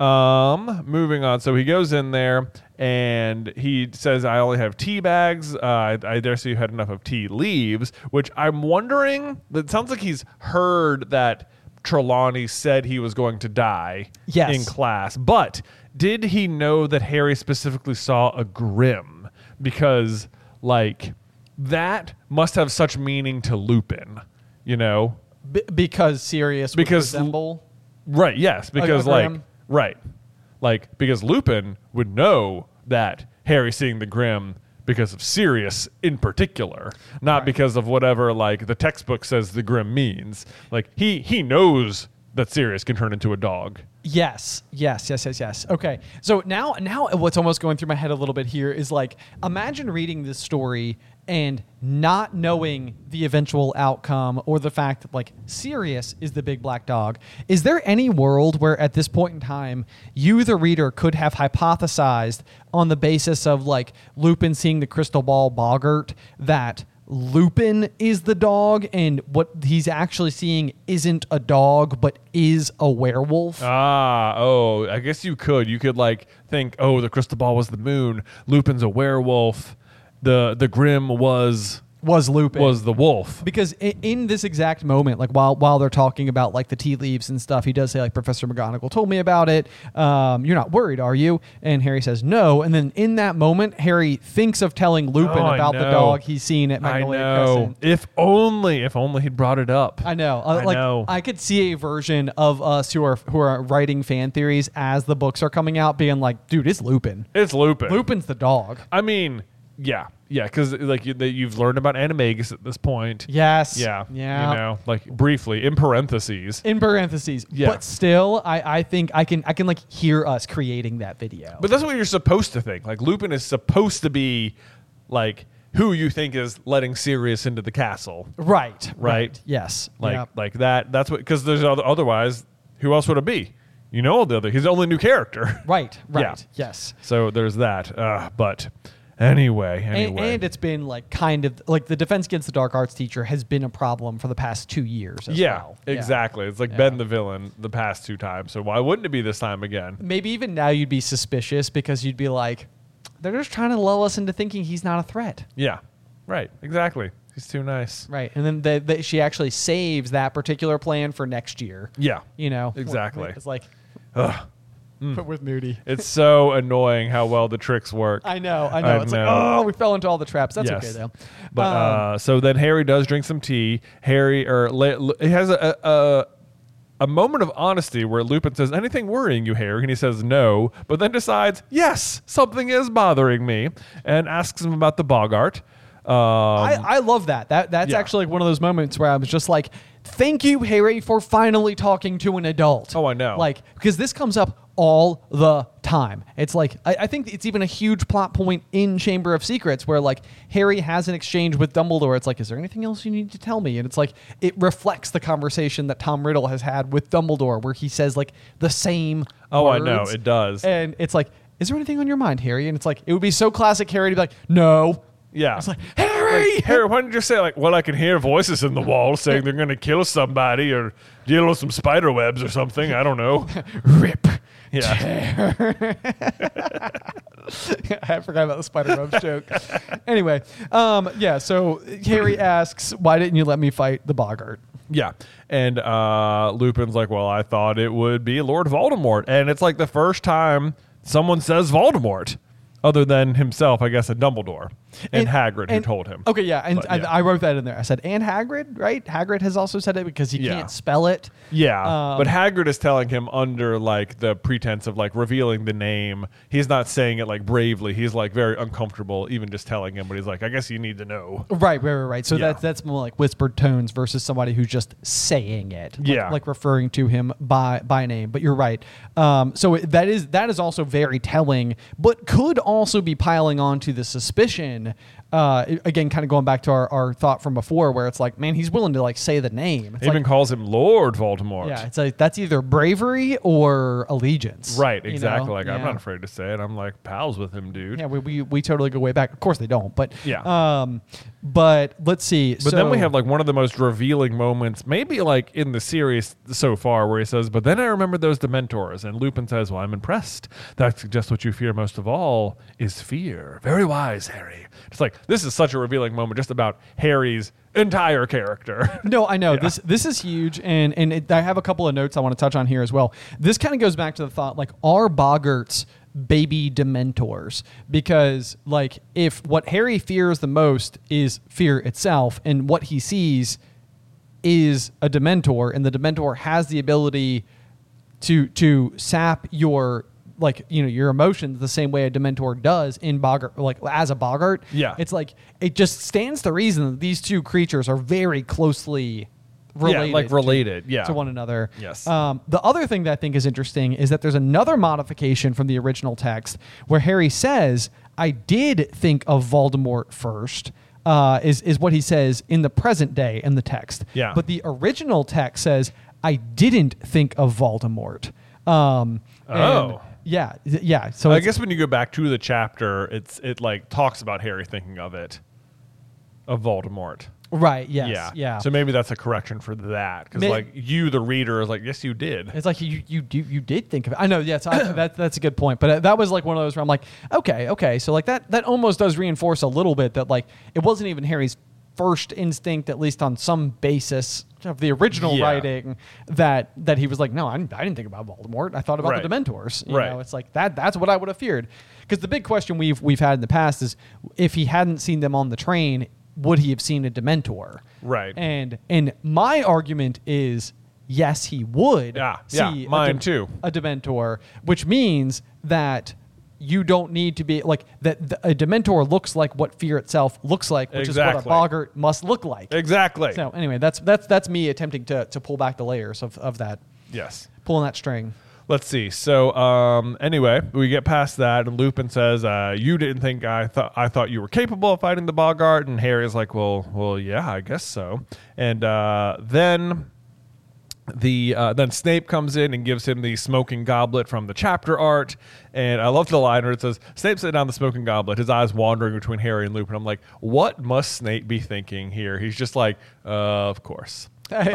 Um, moving on. So he goes in there and he says, "I only have tea bags. Uh, I, I dare say you had enough of tea leaves." Which I'm wondering. It sounds like he's heard that Trelawney said he was going to die Yes. in class, but did he know that Harry specifically saw a Grim? Because like that must have such meaning to Lupin, you know? B- because Sirius would Because- resemble. Right, yes, because a like Grim? right. Like because Lupin would know that Harry's seeing the Grim because of Sirius in particular, not because of whatever like the textbook says the Grim means. Like he he knows that Sirius can turn into a dog. Yes, yes, yes, yes, yes. Okay, so now, now what's almost going through my head a little bit here is like, imagine reading this story and not knowing the eventual outcome or the fact that like Sirius is the big black dog. Is there any world where at this point in time you, the reader, could have hypothesized on the basis of like Lupin seeing the crystal ball boggart that Lupin is the dog and what he's actually seeing isn't a dog but is a werewolf? Ah, oh, I guess you could. You could like think, oh, the crystal ball was the moon. Lupin's a werewolf. The the Grim was Was Lupin. was the wolf. Because in, in this exact moment, like while while they're talking about like the tea leaves and stuff, he does say like Professor McGonagall told me about it. Um, you're not worried, are you? And Harry says no. And then in that moment, Harry thinks of telling Lupin Oh, I about the know. dog he's seen at I Magnolia know. Crescent. If only, if only he'd brought it up. I know. Uh, I like know. I could see a version of us who are who are writing fan theories as the books are coming out, being like, "Dude, it's Lupin. It's Lupin. Lupin's the dog." I mean, yeah, yeah, because like you, that you've learned about Animagus at this point. Yes. Yeah, Yeah. You know, like briefly in parentheses. In parentheses. Yeah. But still, I, I think I can I can like hear us creating that video. But that's what you're supposed to think. Like Lupin is supposed to be like who you think is letting Sirius into the castle. right. Right. Yes. Like Yep. like that. That's what because there's other, otherwise who else would it be? You know the other. He's the only new character. Right. Right. Yeah. Yes. So there's that. Uh, but anyway, And, anyway. and it's been like kind of like the Defense Against the Dark Arts teacher has been a problem for the past two years as yeah, well. exactly. It's like Yeah. been the villain the past two times. So why wouldn't it be this time again? Maybe even now you'd be suspicious because you'd be like, they're just trying to lull us into thinking he's not a threat. Yeah. Right. Exactly. He's too nice. Right. And then the, the, she actually saves that particular plan for next year. Yeah. You know? Exactly. It's like, Ugh. but with Moody. It's so annoying how well the tricks work. I know, I know. I it's know. like, oh, we fell into all the traps. That's Yes. okay though. But Um, uh, so then Harry does drink some tea. Harry or le, le- he has a, a a moment of honesty where Lupin says, "Anything worrying you, Harry?" And he says, "No," but then decides, "Yes, something is bothering me," and asks him about the Boggart. Um, I, I love that. That that's yeah. actually like one of those moments where I was just like, "Thank you, Harry, for finally talking to an adult." Oh, I know. Like because this comes up all the time. It's like I, I think it's even a huge plot point in Chamber of Secrets where like Harry has an exchange with Dumbledore. It's like, "Is there anything else you need to tell me?" And it's like it reflects the conversation that Tom Riddle has had with Dumbledore, where he says like the same. Oh, I words. know, it does. And it's like, "Is there anything on your mind, Harry?" And it's like it would be so classic Harry to be like, "No." yeah. It's like, Harry! Like, Harry, why didn't you say like, "Well, I can hear voices in the wall saying they're going to kill somebody or deal with some spider webs or something. I don't know." Rip. Yeah. I forgot about the spider webs joke. Anyway, um, yeah, so Harry asks, "Why didn't you let me fight the Boggart?" Yeah. And uh, Lupin's like, "Well, I thought it would be Lord Voldemort." And it's like the first time someone says Voldemort other than himself, I guess, and Dumbledore and, Hagrid who and- told him. Okay, yeah, and But, I, yeah. I wrote that in there. I said, "And Hagrid," right? Hagrid has also said it because he Yeah. can't spell it. Yeah, Um, but Hagrid is telling him under like the pretense of like revealing the name. He's not saying it like bravely. He's like very uncomfortable even just telling him, but he's like, "I guess you need to know." Right, right, right, right. So Yeah. that's that's more like whispered tones versus somebody who's just saying it. Like, Yeah. like referring to him by by name. But you're right. Um, so it- that is that is also very telling, but could also be piling on to the suspicion uh, again, kind of going back to our, our thought from before, where it's like, man, he's willing to like say the name. It's Even like, calls him Lord Voldemort. yeah, it's like that's either bravery or allegiance. Right, you exactly. know? Like, I'm Yeah. not afraid to say it. I'm like pals with him, dude. Yeah, we, we we totally go way back. Of course they don't, but Yeah. Um, but let's see. But then we have like one of the most revealing moments, maybe like in the series so far, where he says, "But then I remember those Dementors," and Lupin says, "Well, I'm impressed. That suggests what you fear most of all is fear. Very wise, Harry." It's like this is such a revealing moment, just about Harry's entire character. No, I know this. This is huge, and and it, I have a couple of notes I want to touch on here as well. This kind of goes back to the thought, like, are Boggarts baby Dementors? Because like, if what Harry fears the most is fear itself, and what he sees is a Dementor, and the Dementor has the ability to to sap your like you know your emotions the same way a Dementor does in Boggart, like as a Boggart. Yeah. It's like it just stands to reason that these two creatures are very closely related, like to- related, yeah. to one another. Yes. Um, the other thing that I think is interesting is that there's another modification from the original text where Harry says, "I did think of Voldemort first." Uh, is is what he says in the present day in the text. Yeah. But the original text says, "I didn't think of Voldemort." Um, and Oh. yeah, th- yeah. So I it's- guess when you go back to the chapter, it's it like talks about Harry thinking of it, of Voldemort. right. Yes. yeah, Yeah. So maybe that's a correction for that, because May- like you, the reader, is like, yes, you did. It's like you you do you did think of it. I know. Yes, I, that that's a good point. But uh, that was like one of those where I'm like, okay, okay. So like that that almost does reinforce a little bit that like it wasn't even Harry's first instinct, at least on some basis of the original Yeah. writing, that that he was like, no, I didn't, I didn't think about Voldemort. I thought about Right. the Dementors. You Right. know, it's like that. That's what I would have feared. Because the big question we've we've had in the past is, if he hadn't seen them on the train, would he have seen a Dementor? Right. And and my argument is, yes, he would. Yeah, see yeah, a mine De- too. A Dementor, which means that you don't need to be like that. The, a Dementor looks like what fear itself looks like, which is Exactly. what a Boggart must look like. Exactly. So anyway, that's that's that's me attempting to to pull back the layers of of that, Yes. pulling that string. Let's see. So, um, anyway, we get past that, and Lupin says, uh, "You didn't think I thought I thought you were capable of fighting the Boggart." And Harry's like, "Well, well, yeah, I guess so." And uh, then the uh, then Snape comes in and gives him the smoking goblet from the chapter art. And I love the line where it says, "Snape set down the smoking goblet, his eyes wandering between Harry and Lupin." I'm like, what must Snape be thinking here? He's just like, uh, "Of course,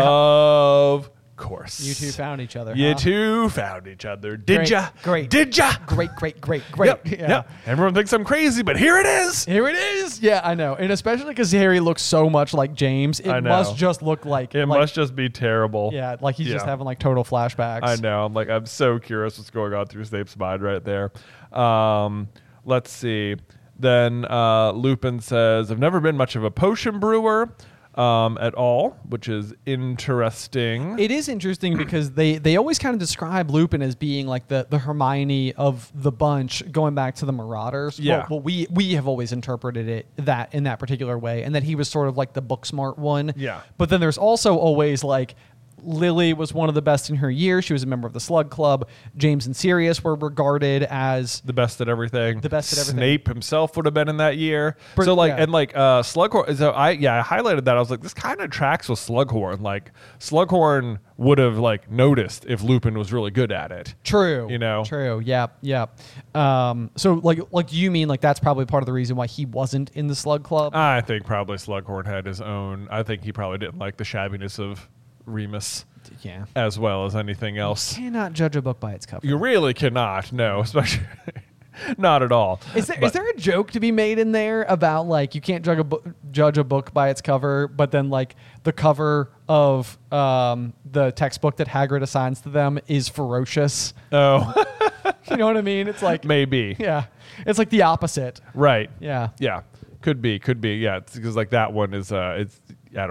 of." course. You two found each other. You huh? two found each other. Did Great, ya? great. Did ya? Great, great, great, great. Yep. Yeah. Yep. Everyone thinks I'm crazy, but here it is. Here it is. Yeah, I know. And especially because Harry looks so much like James, it I know. must just look like It like, must just be terrible. yeah, like he's just Yeah. having like total flashbacks. I know. I'm like, I'm so curious what's going on through Snape's mind right there. Um, let's see. Then uh, Lupin says, "I've never been much of a potion brewer um, at all," which is interesting. It is interesting because they, they always kind of describe Lupin as being like the, the Hermione of the bunch, going back to the Marauders. Yeah. Well, well, we we have always interpreted it that in that particular way, and that he was sort of like the book smart one. Yeah. But then there's also always like Lily was one of the best in her year. She was a member of the Slug Club. James and Sirius were regarded as the best at everything. The best at everything. Snape himself would have been in that year. But- so like yeah. and like uh Slughorn. So I yeah I highlighted that. I was like, this kind of tracks with Slughorn. Like Slughorn would have like noticed if Lupin was really good at it. true. You know? True. Yeah. Yeah. Um, so like like do you mean like that's probably part of the reason why he wasn't in the Slug Club? I think probably Slughorn had his own. I think he probably didn't like the shabbiness of Remus yeah. as well as anything else. Cannot judge a book by its cover. You really cannot. No, especially not at all. Is there is But- there a joke to be made in there about like you can't judge a book judge a book by its cover, but then like the cover of um, the textbook that Hagrid assigns to them is ferocious? Oh, You know what I mean? It's like maybe. yeah, it's like the opposite. Right. Yeah. Yeah. Could be. Could be. Yeah. Because like that one is. Uh. It's. I don't know.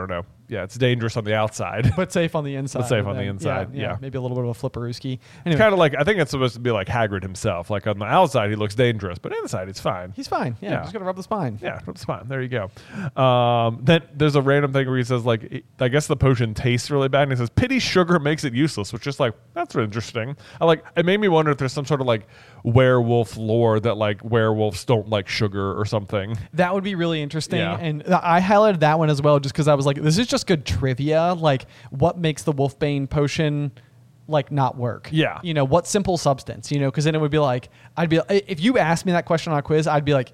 yeah, it's dangerous on the outside. but safe on the inside. But safe on then, the inside, yeah. Maybe a little bit of a flipperooski. It's Anyway, kind of like, I think it's supposed to be like Hagrid himself. Like on the outside, he looks dangerous, but inside, he's fine. he's fine. Yeah, Yeah. just gonna rub the spine. Yeah, that's fine. There you go. Um, then there's a random thing where he says, like, I guess the potion tastes really bad, and he says, pity sugar makes it useless, which is like, that's interesting. I like, it made me wonder if there's some sort of like werewolf lore that like werewolves don't like sugar or something. That would be really interesting. Yeah. And th- I highlighted that one as well just because I was like, this is just good trivia. Like, what makes the Wolfbane potion like not work? Yeah. You know, what simple substance? You know, because then it would be like, I'd be if you asked me that question on a quiz, I'd be like,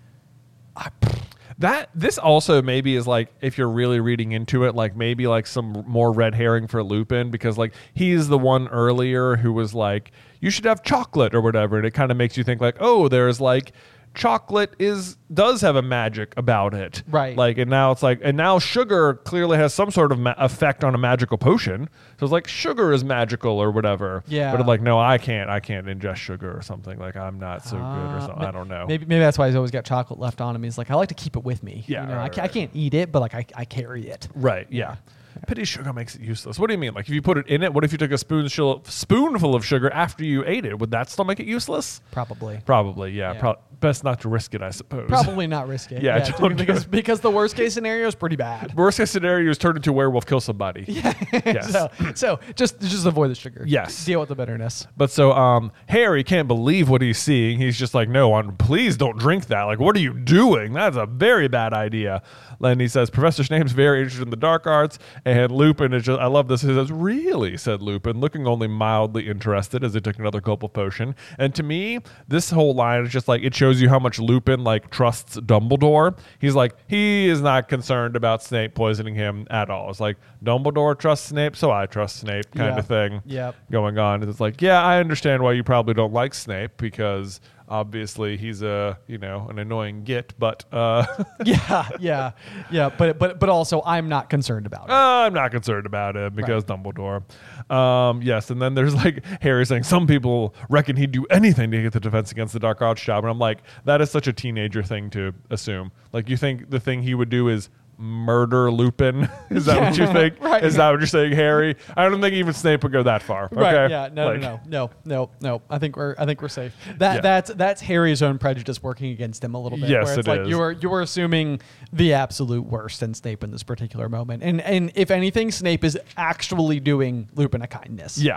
That this also maybe is like, if you're really reading into it, like maybe like some more red herring for Lupin, because like he's the one earlier who was like, you should have chocolate or whatever, and it kind of makes you think like, oh, there's like chocolate is does have a magic about it, Right. Like, and now it's like, and now sugar clearly has some sort of ma- effect on a magical potion, so it's like sugar is magical or whatever. Yeah. But it's like, no, I can't, I can't ingest sugar or something. Like I'm not so good or Uh, something. I don't know. Maybe maybe that's why he's always got chocolate left on him. He's like, I like to keep it with me. Yeah, You know, right, I, ca- I right. can't eat it, but like I, I carry it. Right, yeah. Pity sugar makes it useless. What do you mean? Like if you put it in it, what if you took a spoonful spoonful of sugar after you ate it? Would that still make it useless? Probably. Probably, yeah. Yeah. Pro- best not to risk it, I suppose. Probably not risk it. Yeah, don't do because it. because the worst case scenario is pretty bad. Worst case scenario is turn into a werewolf, kill somebody. Yeah. Yes. So so just just avoid the sugar. Yes. Deal with the bitterness. But so um, Harry can't believe what he's seeing. He's just like, no, um, please don't drink that. Like, what are you doing? That's a very bad idea. And he says, Professor Snape's very interested in the dark arts. And Lupin is just, I love this. He says, really, said Lupin, looking only mildly interested as he took another gulp of potion. And to me, this whole line is just like, it shows you how much Lupin like trusts Dumbledore. He's like, he is not concerned about Snape poisoning him at all. It's like, Dumbledore trusts Snape, so I trust Snape kind Yeah. of thing Yep. going on. And it's like, yeah, I understand why you probably don't like Snape, because obviously he's a, you know, an annoying git, but uh, yeah, yeah, yeah. But but but also, I'm not concerned about it. I'm not concerned about him because Dumbledore. Um, yes, and then there's like Harry saying some people reckon he'd do anything to get the Defense Against the Dark Arts job, and I'm like, that is such a teenager thing to assume. Like, you think the thing he would do is murder Lupin? Is that what you think? Right. Is that what you're saying, Harry? I don't think even Snape would go that far. Okay? Right? Yeah. No. Like- no. No. No. No. I think we're. I think we're safe. That Yeah. that's that's Harry's own prejudice working against him a little bit. Yes, where it's it like is. you're you're assuming the absolute worst in Snape in this particular moment, and and if anything, Snape is actually doing Lupin a kindness. Yeah.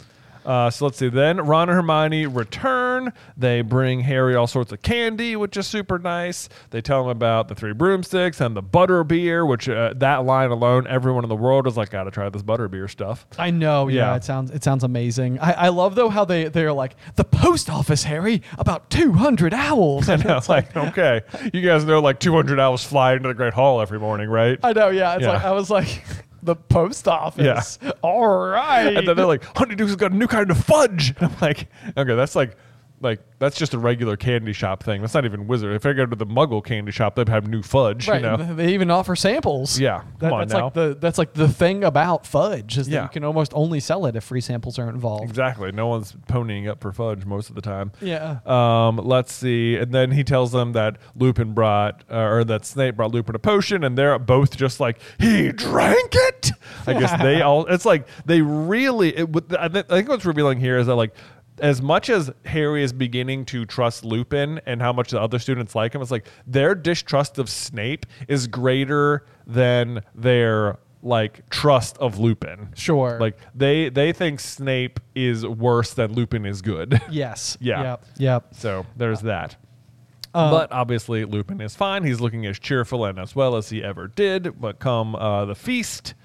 Uh, so let's see. Then Ron and Hermione return. They bring Harry all sorts of candy, which is super nice. They tell him about the three broomsticks and the butter beer, which uh, that line alone, everyone in the world is like, gotta try this butter beer stuff. I know, yeah. Yeah. It sounds it sounds amazing. I, I love though how they they're like the post office, Harry, about two hundred owls. And I was like, okay, you guys know like two hundred owls fly into the Great Hall every morning, right? I know, yeah. It's Yeah. like I was like the post office. Yeah. All right. And then they're like, Honeydews got a new kind of fudge. And I'm like, okay, that's like, like that's just a regular candy shop thing. That's not even Wizard. If I go to the Muggle candy shop, they'd have new fudge. Right, You know? and they even offer samples. Yeah, come That- on that's now. like the that's like the thing about fudge is that Yeah. you can almost only sell it if free samples are involved. Exactly. No one's ponying up for fudge most of the time. Yeah. Um, let's see. And then he tells them that Lupin brought, uh, or that Snape brought Lupin a potion, and they're both just like, he drank it. I guess they all. It's like they really. It, with- I, th- I think what's revealing here is that like, as much as Harry is beginning to trust Lupin and how much the other students like him, it's like their distrust of Snape is greater than their like trust of Lupin. Sure. Like they they think Snape is worse than Lupin is good. Yes. Yeah. Yep. Yep. So there's that. Uh, but obviously Lupin is fine. He's looking as cheerful and as well as he ever did. But come uh, the feast,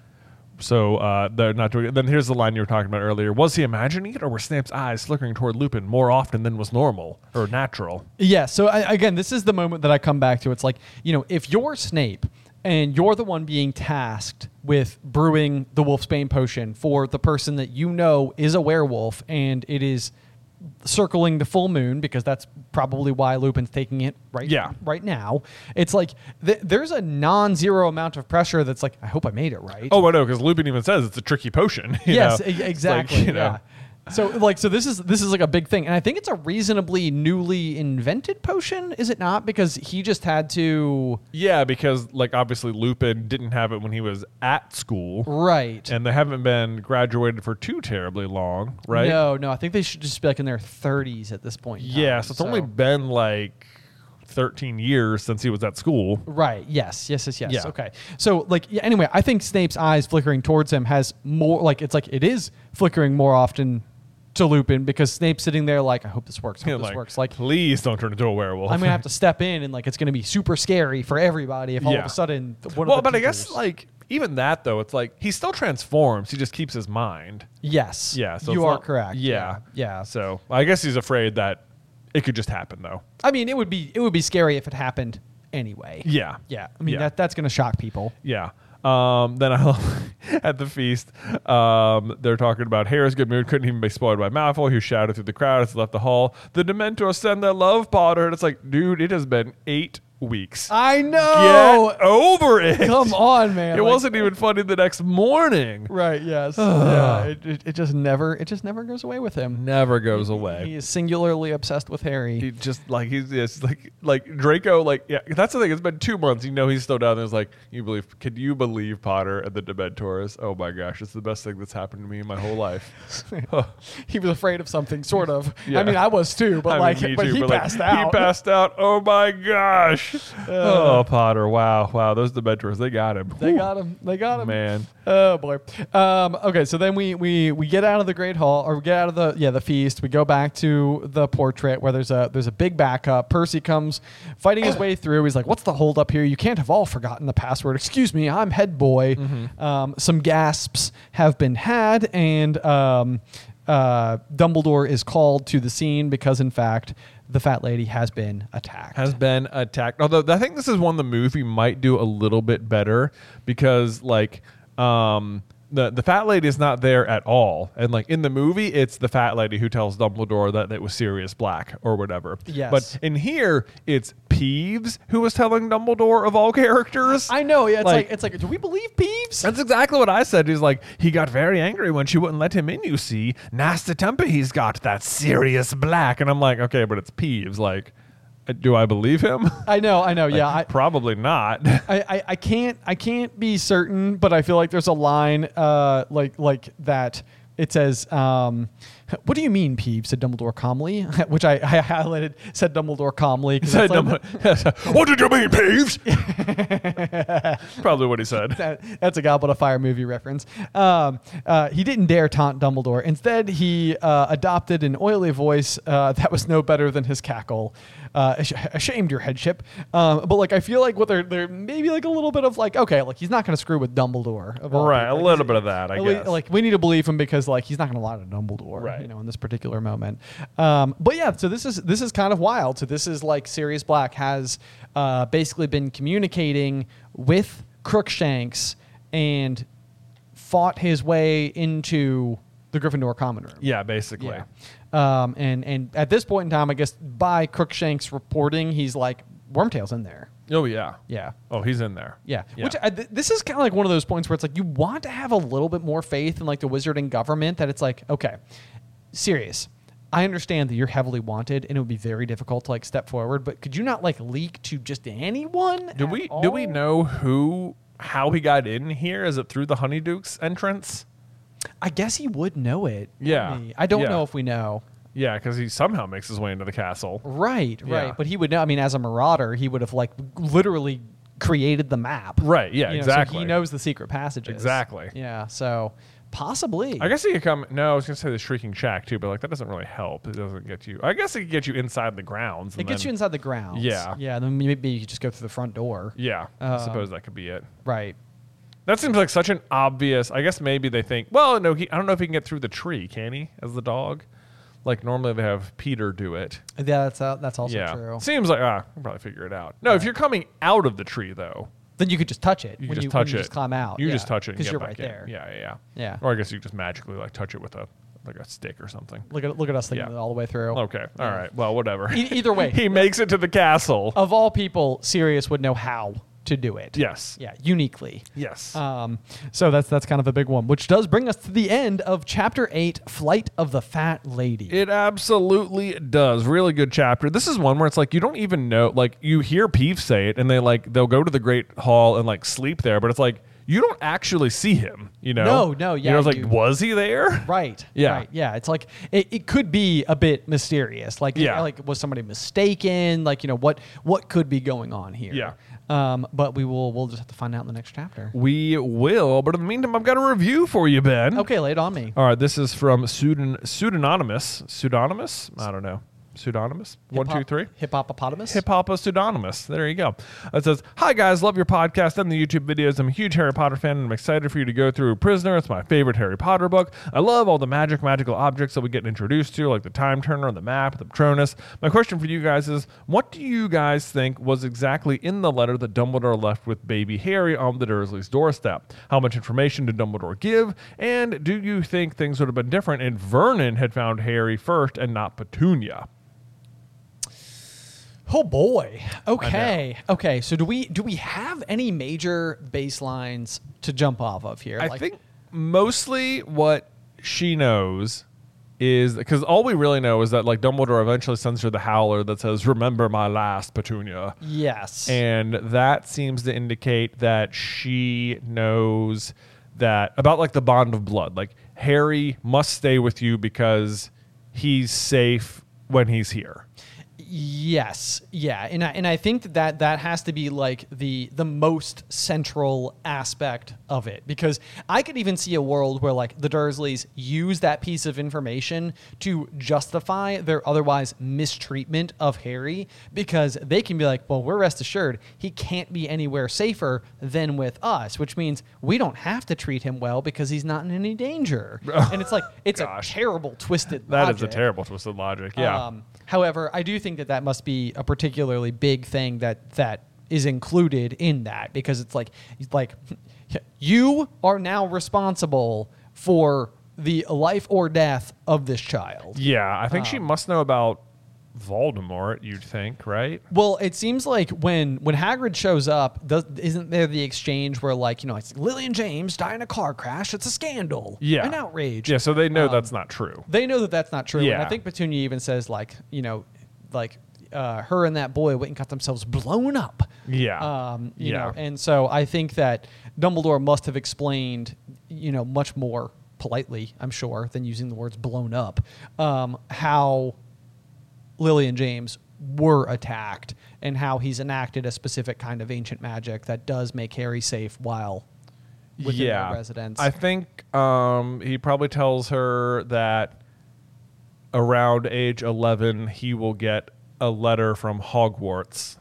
so uh, they're not doing it. Then here's the line you were talking about earlier. Was he imagining it, or were Snape's eyes flickering toward Lupin more often than was normal or natural? Yeah. So I, again, this is the moment that I come back to. It's like, you know, if you're Snape and you're the one being tasked with brewing the Wolfsbane potion for the person that you know is a werewolf, and it is circling the full moon, because that's probably why Lupin's taking it right Yeah. right now. It's like th- there's a non-zero amount of pressure that's like, I hope I made it right. Oh, I know, because Lupin even says it's a tricky potion. you yes, know? e- It's like, exactly. you know, yeah. So like so this is this is like a big thing, and I think it's a reasonably newly invented potion, is it not? Because he just had to Yeah, because like obviously Lupin didn't have it when he was at school, right. and they haven't been graduated for too terribly long, right? No, no, I think they should just be like in their thirties at this point. in Yeah, time, so it's only been like thirteen years since he was at school. right. Yes, yes, yes, yes. Yeah. Okay. So like yeah, anyway, I think Snape's eyes flickering towards him has more like it's like it is flickering more often to Lupin because Snape's sitting there like, I hope this works. I hope Yeah, this works. Like please don't turn into a werewolf. I'm gonna have to step in and like it's gonna be super scary for everybody if all of Yeah. a sudden th- one well, of the but I guess teachers- like even that though, it's like he still transforms. He just keeps his mind. yes, Yeah, so you it's are not- correct. Yeah, yeah. So I guess he's afraid that it could just happen though. I mean, it would be it would be scary if it happened anyway. Yeah, yeah. I mean Yeah. that that's gonna shock people. yeah. Um, then I love at the feast, um, they're talking about Harry's good mood couldn't even be spoiled by Malfoy, who shouted through the crowd as he left the hall. The Dementors send their love, Potter. And it's like, dude, it has been eight weeks. I know. Get over it. Come on, man. It Like- wasn't even funny the next morning. right. Yes. yeah. It, it, it just never it just never goes away with him. Never goes away. He is singularly obsessed with Harry. He just like he's just like like Draco like yeah that's the thing. It's been two months. You know he's still down there. It's like you believe? Can you believe Potter and the Dementors? Oh my gosh, it's the best thing that's happened to me in my whole life. He was afraid of something, sort of. Yeah. I mean, I was too, but I mean, like, me but too, he but, like, passed out. He passed out. Oh my gosh. oh Potter, wow, wow. Those Dementors, they got him. They Whew. got him. They got him. Man. Oh boy. Um, okay, so then we we we get out of the Great Hall, or we get out of the yeah the feast. We go back to the portrait where there's a there's a big backup. Percy comes fighting his way through. He's like, "What's the hold up here? You can't have all forgotten the password. Excuse me, I'm head boy." Mm-hmm. Um, some gasps have been had, and um, uh, Dumbledore is called to the scene because, in fact, the fat lady has been attacked. Has been attacked. Although I think this is one the movie might do a little bit better because like um the the fat lady is not there at all. And like in the movie it's the fat lady who tells Dumbledore that it was Sirius Black or whatever. Yes. But in here it's Peeves who was telling Dumbledore of all characters. I know. Yeah, it's like, Like- it's like, do we believe Peeves? That's exactly what I said. He's like, he got very angry when she wouldn't let him in, you see. Nasty temper he's got, that Sirius Black. And I'm like, okay, but it's Peeves. Like, uh, do I believe him? I know. I know. Yeah. I, Probably not. I, I, I can't I can't be certain, but I feel like there's a line uh like like that. It says, um, "What do you mean, Peeves?" said Dumbledore calmly, which I, I highlighted. Said Dumbledore calmly. 'cause Said that's like- Dumbledore- what did you mean, Peeves? Probably what he said. that, that's a Goblet of Fire movie reference. Um, uh, he didn't dare taunt Dumbledore. Instead, he uh, adopted an oily voice uh, that was no better than his cackle. Uh, ash- ashamed, your headship. Um, but like, I feel like what they're they're maybe like a little bit of like, okay, like he's not going to screw with Dumbledore. of all Right, a people. Like, little he's- bit of that, I at lea- guess. Like we need to believe him because like he's not going to lie to Dumbledore. Right. You know, in this particular moment. Um, but yeah, so this is this is kind of wild. So this is like Sirius Black has uh, basically been communicating with Crookshanks and fought his way into the Gryffindor common room. Yeah, basically. Yeah. Um, and and at this point in time, I guess by Crookshanks reporting, he's like Wormtail's in there. Oh, yeah. Yeah. Oh, he's in there. Yeah, which I, th- this is kind of like one of those points where it's like you want to have a little bit more faith in like the wizarding government that it's like, okay, serious. I understand that you're heavily wanted and it would be very difficult to like step forward, but could you not like leak to just anyone? Do at we all? do we know who how he got in here? Is it through the Honeydukes entrance? I guess he would know it. Yeah. wouldn't he? I don't Yeah. know if we know. Yeah, because he somehow makes his way into the castle. Right, right. Yeah. But he would know. I mean, as a marauder, he would have like literally created the map. Right, yeah, You know, so exactly. he knows the secret passages. Exactly. Yeah. So possibly. I guess he could come. No, I was gonna say the Shrieking Shack too, but like that doesn't really help. It doesn't get you. I guess it could get you inside the grounds. it and gets then- you inside the grounds. Yeah. Yeah. Then maybe you could just go through the front door. Yeah, I Uh, suppose that could be it. Right. That seems like such an obvious. I guess maybe they think. Well, no, he, I don't know if he can get through the tree. Can he, as the dog? Like normally they have Peter do it. Yeah, that's uh, that's also yeah, true. seems like ah, we'll probably figure it out. No, if you're coming out of the tree though, Then you could just touch it. you when can just you, touch when you it. just climb out. You yeah, just touch it and because get you're back right in. there. Yeah, yeah, yeah. Yeah. Or I guess you just magically like touch it with a like a stick or something. Look at look at us thinking Yeah. it all the way through. Okay, all right. Well, whatever. E- either way. he makes it to the castle. Of all people, Sirius would know how to do it. Yes. Yeah, uniquely. Yes. Um, so that's that's kind of a big one, which does bring us to the end of Chapter eight, Flight of the Fat Lady. It absolutely does. Really good chapter. This is one where it's like you don't even know, like you hear Peeves say it and they like they'll go to the Great Hall and like sleep there, but it's like you don't actually see him, you know? No, no, yeah, You know, it's like, you- was he there? Right. Yeah. Right. Yeah. It's like it, it could be a bit mysterious. Like, Yeah. like was somebody mistaken? Like, you know, what what could be going on here? Yeah. Um, but we will we'll just have to find out in the next chapter. We will, but in the meantime, I've got a review for you, Ben. Okay, lay it on me. All right, this is from Pseudon- Pseudonymous. Pseudonymous? I don't know. Pseudonymous? One, two, three. Hip Hopopotamus. Hip Hop Pseudonymous. There you go. It says, "Hi guys, love your podcast and the YouTube videos. I'm a huge Harry Potter fan and I'm excited for you to go through Prisoner. It's my favorite Harry Potter book. I love all the magic, magical objects that we get introduced to, like the Time Turner, the map, the Patronus. My question for you guys is, what do you guys think was exactly in the letter that Dumbledore left with baby Harry on the Dursleys' doorstep? How much information did Dumbledore give? And do you think things would have been different if Vernon had found Harry first and not Petunia?" Oh boy. Okay. Okay. So do we do we have any major baselines to jump off of here? I Like- think mostly what she knows is because all we really know is that like Dumbledore eventually sends her the Howler that says, "Remember my last, Petunia." Yes. And that seems to indicate that she knows that about like the bond of blood. Like Harry must stay with you because he's safe when he's here. Yes, yeah, and I, and I think that, that that has to be like the the most central aspect of it, because I could even see a world where like the Dursleys use that piece of information to justify their otherwise mistreatment of Harry, because they can be like, well, we're rest assured he can't be anywhere safer than with us, which means we don't have to treat him well because he's not in any danger. And it's like it's Gosh. a terrible twisted That logic. is a terrible twisted logic. Yeah. Um, however, I do think that that must be a particularly big thing that that is included in that, because it's like like you are now responsible for the life or death of this child. yeah. I think she um, must know about Voldemort, you'd think, right? Well, it seems like when when Hagrid shows up, does, isn't there the exchange where like, you know, it's Lily and James die in a car crash? It's a scandal. Yeah. An outrage. Yeah, so they know Um, that's not true. They know that that's not true. And Yeah. I think Petunia even says like, you know, like uh, her and that boy went and got themselves blown up. Yeah. Um, you Yeah. know, and so I think that Dumbledore must have explained, you know, much more politely, I'm sure, than using the words blown up, um, how Lily and James were attacked and how he's enacted a specific kind of ancient magic that does make Harry safe while within yeah. their residence. I think um, he probably tells her that around age eleven he will get a letter from Hogwarts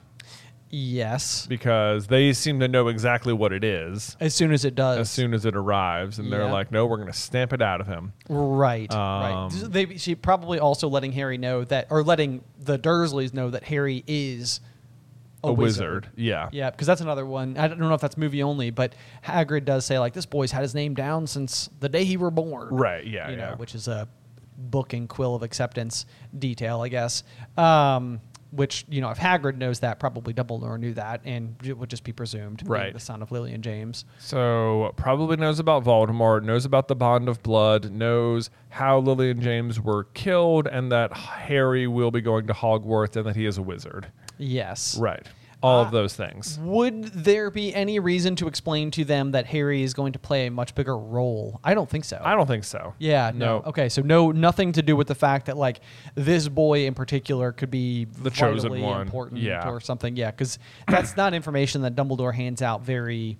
yes. because they seem to know exactly what it is As soon as it does. as soon as it arrives, and they're Yeah. like, "No, we're going to stamp it out of him." Right, Um, right. They, she probably also letting Harry know that, or letting the Dursleys know that Harry is a, A wizard. Yeah. Yeah, because that's another one. I don't know if that's movie only, but Hagrid does say like this boy's had his name down since the day he were born. Right, yeah, you yeah. know, which is a book and quill of acceptance detail, I guess. Um, which, you know, if Hagrid knows that, probably Dumbledore knew that, and it would just be presumed. being Right. the son of Lily and James. So probably knows about Voldemort, knows about the bond of blood, knows how Lily and James were killed, and that Harry will be going to Hogwarts, and that he is a wizard. Yes. Right. All Uh, of those things. Would there be any reason to explain to them that Harry is going to play a much bigger role? I don't think so. I don't think so. Yeah, no. No. Okay, so no, nothing to do with the fact that like this boy in particular could be The chosen vitally one. important Yeah. or something. Yeah, because that's not information that Dumbledore hands out very,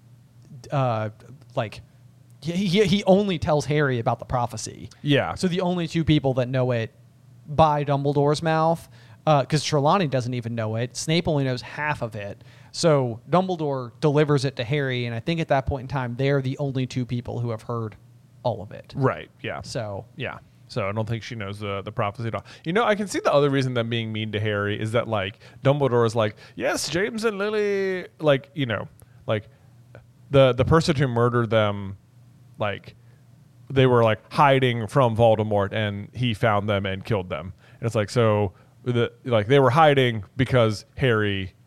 uh, like. He, he he only tells Harry about the prophecy. Yeah. So the only two people that know it by Dumbledore's mouth, because Trelawney doesn't even know it. Snape only knows half of it. So Dumbledore delivers it to Harry, and I think at that point in time, they're the only two people who have heard all of it. Right. Yeah. So Yeah. So I don't think she knows the, the prophecy at all. You know, I can see the other reason them being mean to Harry is that, like, Dumbledore is like, yes, James and Lily, like, you know, like, the the person who murdered them, like, they were, like, hiding from Voldemort, and he found them and killed them. And it's like, so, the like, they were hiding because Harry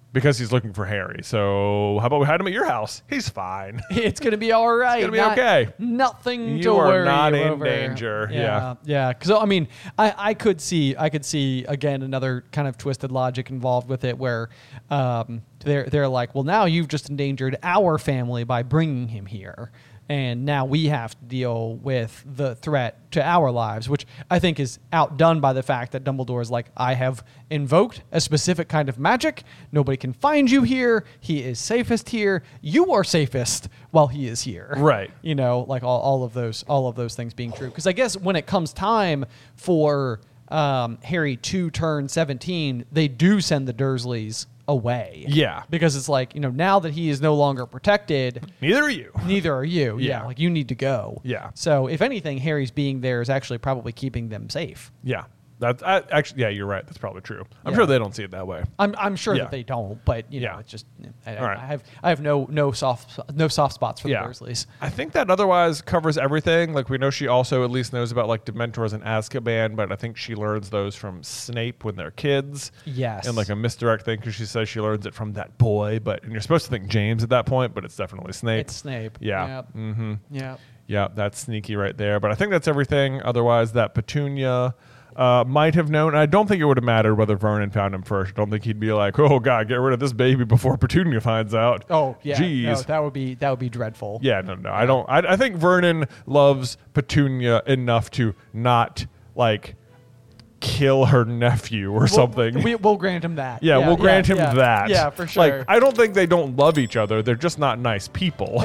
because he's looking for Harry. So how about we hide him at your house? He's fine. It's gonna be all right. It's gonna be Not- okay. Nothing You to are worry not in over. danger. Yeah, Yeah. yeah. Because I mean, I, I could see, I could see again another kind of twisted logic involved with it, where um, they're they're like, well, now you've just endangered our family by bringing him here. And now we have to deal with the threat to our lives, which I think is outdone by the fact that Dumbledore is like, I have invoked a specific kind of magic. Nobody can find you here. He is safest here. You are safest while he is here. Right. You know, like all, all of those, all of those things being true. Because I guess when it comes time for um, Harry to turn seventeen, they do send the Dursleys away. Yeah. Because it's like, you know, now that he is no longer protected, Neither are you. neither are you. Yeah. Yeah. Like you need to go. Yeah. So if anything, Harry's being there is actually probably keeping them safe. Yeah. That's I, actually, yeah, you're right. That's probably true. I'm Yeah. sure they don't see it that way. I'm, I'm sure Yeah. that they don't, but you know, Yeah. it's just I, All right. I have I have no no soft no soft spots for Yeah. the Dursleys. I think that otherwise covers everything. Like, we know she also at least knows about, like, Dementors and Azkaban, but I think she learns those from Snape when they're kids. Yes. And, like, a misdirect thing, because she says she learns it from that boy, but and you're supposed to think James at that point, but it's definitely Snape. It's Snape. Yeah. Yep. Mm-hmm. Yeah. Yeah, that's sneaky right there. But I think that's everything. Otherwise, that Petunia uh, might have known. I don't think it would have mattered whether Vernon found him first. I don't think he'd be like, oh, God, get rid of this baby before Petunia finds out. Oh yeah. Jeez. No, that would be that would be dreadful. Yeah, no, no. I don't. I, I think Vernon loves Petunia enough to not, like, kill her nephew or We'll- something. We, we'll grant him that. yeah, we'll grant him yeah. that. Yeah, for sure. Like, I don't think they don't love each other. They're just not nice people.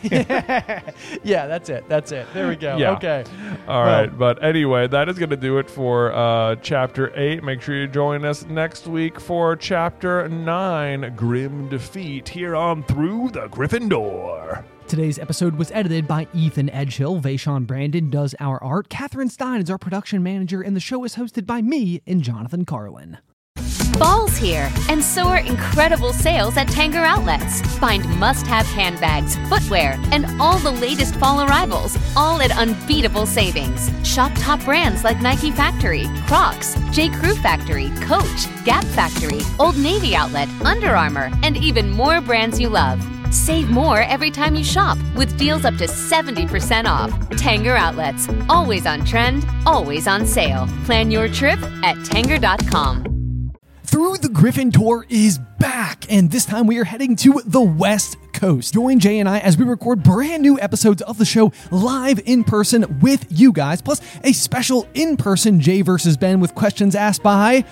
Yeah, that's it. That's it. There we go. Yeah. Okay. All Well, right, but anyway, that is going to do it for uh, Chapter eight. Make sure you join us next week for Chapter nine, Grim Defeat, here on Through the Gryffindor. Today's episode was edited by Ethan Edgehill. Vaishon Brandon does our art. Catherine Stein is our production manager, and the show is hosted by me and Jonathan Carlin. Fall's here, and so are incredible sales at Tanger Outlets. Find must-have handbags, footwear, and all the latest fall arrivals, all at unbeatable savings. Shop top brands like Nike Factory, Crocs, J. Crew Factory, Coach, Gap Factory, Old Navy Outlet, Under Armour, and even more brands you love. Save more every time you shop with deals up to seventy percent off. Tanger Outlets, always on trend, always on sale. Plan your trip at tanger dot com. Through the Gryffindor is back, and this time we are heading to the West Coast. Join Jay and I as we record brand new episodes of the show live in person with you guys, plus a special in-person Jay versus Ben with questions asked by...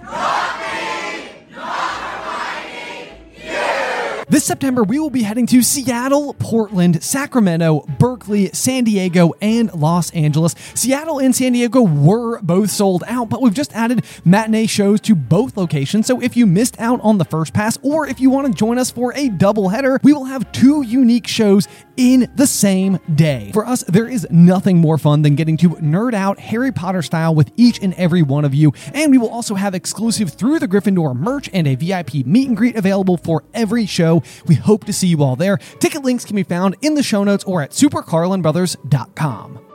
This September, we will be heading to Seattle, Portland, Sacramento, Berkeley, San Diego, and Los Angeles. Seattle and San Diego were both sold out, but we've just added matinee shows to both locations. So if you missed out on the first pass, or if you want to join us for a doubleheader, we will have two unique shows in the same day. For us, there is nothing more fun than getting to nerd out Harry Potter style with each and every one of you. And we will also have exclusive Through the Gryffindor merch and a V I P meet and greet available for every show. We hope to see you all there. Ticket links can be found in the show notes or at super carlin brothers dot com.